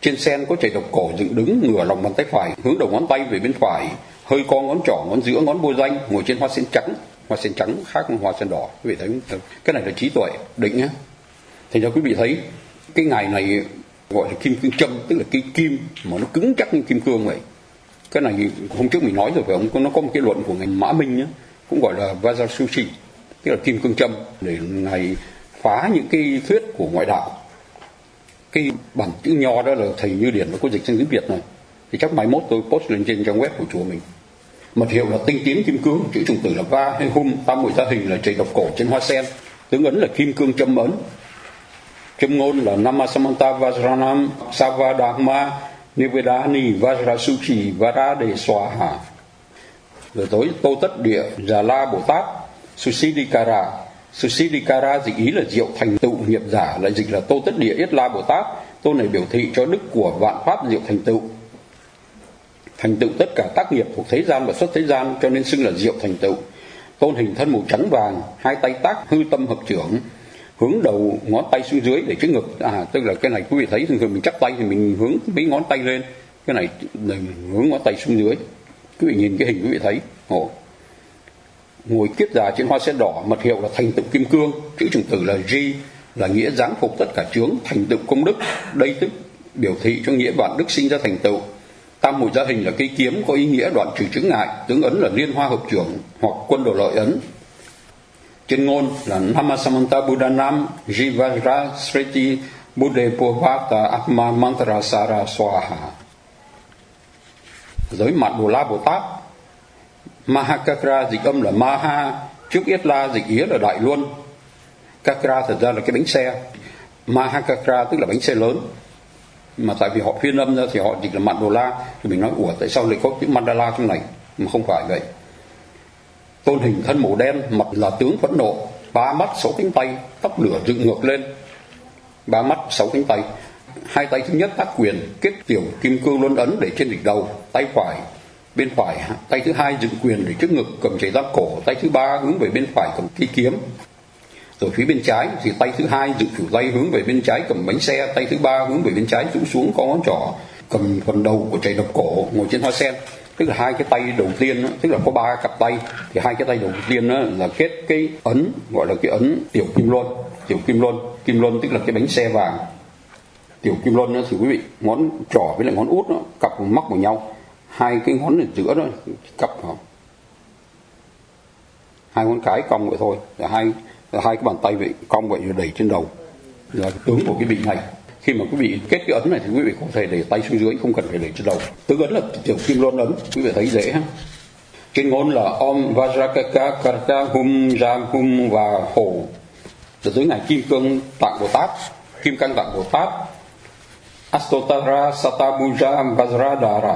Trên sen có chày độc cổ dựng đứng, ngửa lòng bàn tay phải, hướng đầu ngón tay về bên phải, hơi co ngón trỏ, ngón giữa, ngón vô danh, ngồi trên hoa sen trắng. Hoa sen trắng khác với hoa sen đỏ. Quý vị thấy không? Cái này là trí tuệ định nhá. Thành ra quý vị thấy cái ngày này gọi là kim cương châm, tức là cái kim mà nó cứng chắc như kim cương vậy. Cái này hôm trước mình nói rồi phải không? Nó có một cái luận của ngài Mã Minh nhá, cũng gọi là Vajrasuchi, tức là kim cương châm, để ngài phá những cái thuyết của ngoại đạo. Cái bản chữ nho đó là thầy Như Điển nó có dịch sang tiếng Việt này, thì chắc mai mốt tôi post lên trên trang web của chùa mình. Mật hiệu là tinh tiến kim cương, chữ trùng tử là va hay hum, tam muội gia hình là chày độc cổ trên hoa sen, tướng ấn là kim cương châm ấn. Châm ngôn là Namasamanta Vajranam Savadharma Nivedani Vajrasuchi Varade Swaha. Rồi tới Tô Tất Địa Già La Bồ Tát Susidikara. Susidikara dịch ý là diệu thành tựu nghiệp giả, lại dịch là Tô Tất Địa Yết La Bồ Tát. Tô này biểu thị cho đức của vạn pháp diệu thành tựu, thành tựu tất cả tác nghiệp thuộc thế gian và xuất thế gian, cho nên xưng là diệu thành tựu. Tôn hình thân màu trắng vàng, hai tay tác hư tâm hợp trưởng, hướng đầu ngón tay xuống dưới để trước ngực. À, tức là cái này quý vị thấy thường thường mình chắp tay thì mình hướng mấy ngón tay lên, cái này mình hướng ngón tay xuống dưới. Quý vị nhìn cái hình quý vị thấy. Ồ. Ngồi kiết già trên hoa sen đỏ, mật hiệu là thành tựu kim cương, chữ trùng tử là G, là nghĩa giáng phục tất cả chướng, thành tựu công đức. Đây tức biểu thị cho nghĩa vạn đức sinh ra thành tựu. Tam muội gia hình là cây kiếm, có ý nghĩa đoạn trừ chướng ngại, tướng ấn là liên hoa hợp trưởng hoặc quân đồ lợi ấn. Trên ngôn là Namasamanta Buddhanam Jivajra Sriti Buddhe Purvata Atma Mantra Sara Swaha. Giới Mạn Đồ La Bồ Tát, Mahakakra dịch âm là Maha, trước Yết La dịch ý là Đại Luân. Kakra thật ra là cái bánh xe, Mahakakra tức là bánh xe lớn, mà tại vì họ phiên âm ra thì họ dịch là Mạn Đồ La, thì mình nói ủa tại sao lại có chữ Mandala trong này, mà không phải vậy. Tôn hình thân màu đen, mặt là tướng phẫn nộ, ba mắt sáu cánh tay, tóc lửa dựng ngược lên, ba mắt sáu cánh tay. Hai tay thứ nhất tác quyền, kết tiểu kim cương luân ấn để trên đỉnh đầu, tay phải bên phải, tay thứ hai dựng quyền để trước ngực cầm chày giáp cổ, tay thứ ba hướng về bên phải cầm cây kiếm. Rồi phía bên trái thì tay thứ hai dựng khỉu tay hướng về bên trái cầm bánh xe, tay thứ ba hướng về bên trái rũ xuống có ngón trỏ cầm phần đầu của chày độc cổ, ngồi trên hoa sen. Tức là hai cái tay đầu tiên, tức là có ba cặp tay, thì hai cái tay đầu tiên là kết cái ấn, gọi là cái ấn tiểu kim luân. Tiểu kim luân, kim luân tức là cái bánh xe vàng. Tiểu kim luân thì quý vị, ngón trỏ với lại ngón út nó cặp mắc vào nhau, hai cái ngón ở giữa đó cặp vào, hai ngón cái cong vậy thôi, là hai là hai cái bàn tay vậy cong vậy rồi đẩy trên đầu, là cái tướng của cái vị này. Khi mà quý vị kết cái ấn này thì quý vị có thể để tay xuống dưới, không cần phải để trên đầu. Tướng ấn là tiểu kim luân ấn, quý vị thấy dễ ha. Trên ngôn là Om Vajrakaka Karka Hum Jam Hum và Hổ. Từ dưới ngài Kim Cương Tạng Bồ Tát, Kim Cang Tạng Bồ Tát, Astotara Satabuja Vajradhara.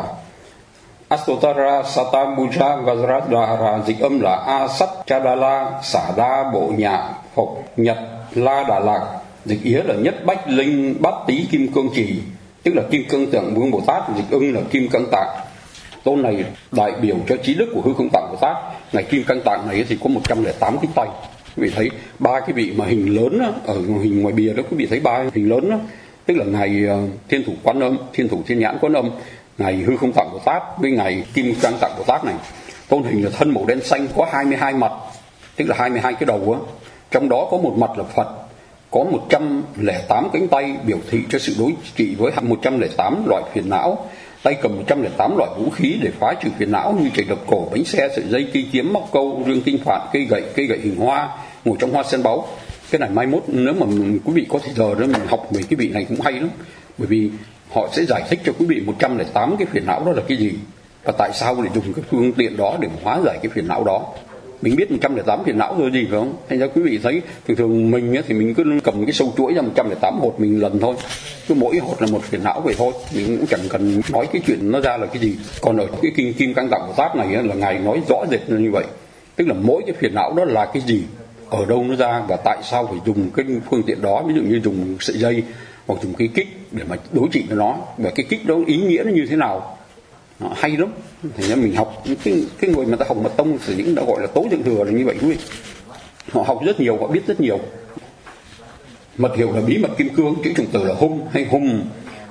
Astotara Satabuja Vajradhara dịch âm là A Sat Chadala Xả Đa Bộ Nhạ Phộc Nhật La Đà Lạc, dịch ý là nhất bách linh bát tý kim cương trì, tức là kim cương tượng vương Bồ Tát, dịch ưng là kim cang tạng. Tôn này đại biểu cho trí đức của hư không tạng Bồ Tát. Ngài kim cang tạng này thì có một trăm lẻ tám cánh tay. Quý vị thấy ba cái vị mà hình lớn đó, ở hình ngoài bìa đó quý vị thấy ba hình lớn đó, tức là ngài Thiên Thủ Quán Âm, Thiên Thủ Thiên Nhãn Quán Âm, ngài hư không tạng Bồ Tát với ngài kim cang tạng Bồ Tát này. Tôn hình là thân màu đen xanh, có hai mươi hai mặt, tức là hai mươi hai cái đầu á. Trong đó có một mặt là Phật, có một trăm lẻ tám cánh tay biểu thị cho sự đối trị với một trăm lẻ tám loại phiền não. Tay cầm một trăm lẻ tám loại vũ khí để phá trừ phiền não như chày độc cổ, bánh xe, sợi dây, cây kiếm, móc câu, rương kinh phạn, cây gậy, cây gậy hình hoa, ngồi trong hoa sen báu. Cái này mai mốt nếu mà quý vị có thời giờ đó mình học về cái vị này cũng hay lắm, bởi vì họ sẽ giải thích cho quý vị một trăm lẻ tám cái phiền não đó là cái gì và tại sao để dùng cái phương tiện đó để hóa giải cái phiền não đó. Mình biết một trăm lẻ tám phiền não rồi gì phải không? Thành ra quý vị thấy thường thường mình thì mình cứ cầm cái sâu chuỗi ra một trăm lẻ tám hột mình lần thôi, cứ mỗi hột là một phiền não vậy thôi, mình cũng chẳng cần nói cái chuyện nó ra là cái gì. Còn ở cái kinh kim cang tạng Bồ Tát này là ngài nói rõ rệt như vậy, tức là mỗi cái phiền não đó là cái gì, ở đâu nó ra và tại sao phải dùng cái phương tiện đó, ví dụ như dùng sợi dây hoặc dùng cái kích để mà đối trị với nó, và cái kích đó ý nghĩa nó như thế nào. Nó hay lắm. Thì mình học cái, cái người mà ta học mật tông thì những đã gọi là tố thượng thừa là như vậy quý vị. Họ học rất nhiều, họ biết rất nhiều. Mật hiệu là bí mật kim cương, chữ trùng tử là hum hay hum,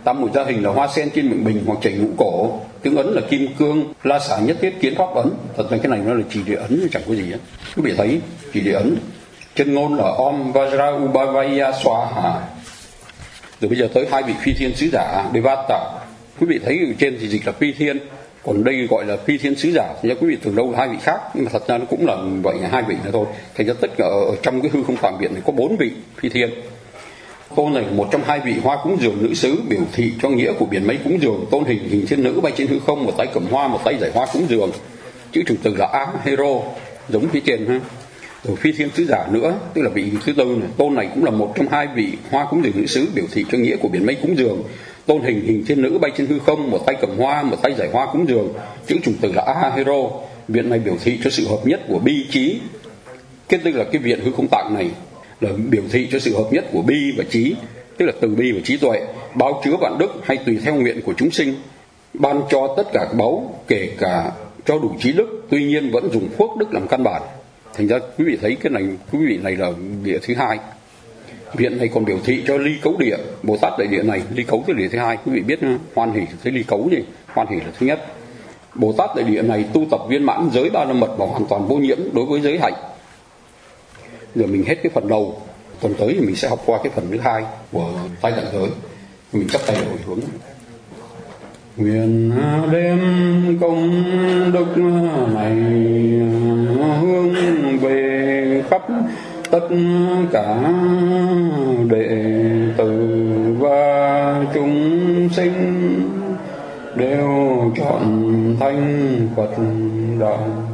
Tam muội gia hình là hoa sen trên miệng bình hoặc chảy ngũ cổ. Tướng ấn là kim cương, la xả nhất thiết kiến pháp ấn. Thật ra cái này nó là chỉ địa ấn, chẳng có gì hết. Quý vị thấy chỉ địa ấn. Chân ngôn là Om Vajra Ubhavaya Swaha. Rồi bây giờ tới hai vị phi thiên sứ giả Devata. Quý vị thấy ở trên thì dịch là phi thiên, còn đây gọi là phi thiên sứ giả. Thì quý vị tưởng đâu là hai vị khác, nhưng mà thật ra nó cũng là vậy, hai vị nữa thôi. Thành ra tất cả ở trong cái hư không tạng viện này có bốn vị phi thiên. Tôn này là một trong hai vị hoa cúng dường nữ sứ, biểu thị cho nghĩa của biển mây cúng dường. Tôn hình hình thiên nữ bay trên hư không, một tay cầm hoa, một tay giải hoa cúng dường. Chữ chủ từ là A Hero, giống phía trên ha. Rồi phi thiên sứ giả nữa, tức là vị thứ tư này. Tôn này cũng là một trong hai vị hoa cúng dường nữ sứ, biểu thị cho nghĩa của biển mây cúng dường. Tôn hình hình thiên nữ bay trên hư không, một tay cầm hoa, một tay giải hoa cúng dường. Chữ chủ từ là A Hero. Viện này biểu thị cho sự hợp nhất của bi trí. Kết tức là cái viện hư không tạng này là biểu thị cho sự hợp nhất của bi và trí, tức là từ bi và trí tuệ, báo chứa vạn đức hay tùy theo nguyện của chúng sinh, ban cho tất cả báu, kể cả cho đủ trí đức, tuy nhiên vẫn dùng phước đức làm căn bản. Thành ra quý vị thấy cái này, quý vị này là địa thứ hai. Viện này còn biểu thị cho ly cấu địa, Bồ Tát đại địa này ly cấu là địa thứ hai. Quý vị biết hoan hỷ thấy ly cấu gì, hoan hỷ là thứ nhất. Bồ Tát đại địa này tu tập viên mãn giới ba la mật và hoàn toàn vô nhiễm đối với giới hạnh. Giờ mình hết cái phần đầu, tuần tới thì mình sẽ học qua cái phần thứ hai của Tây Tạng giới. Mình chấp tay đổi hướng. Nguyện đem công đức này hướng về khắp tất cả đệ tử và chúng sinh, đều chọn thanh Phật đạo.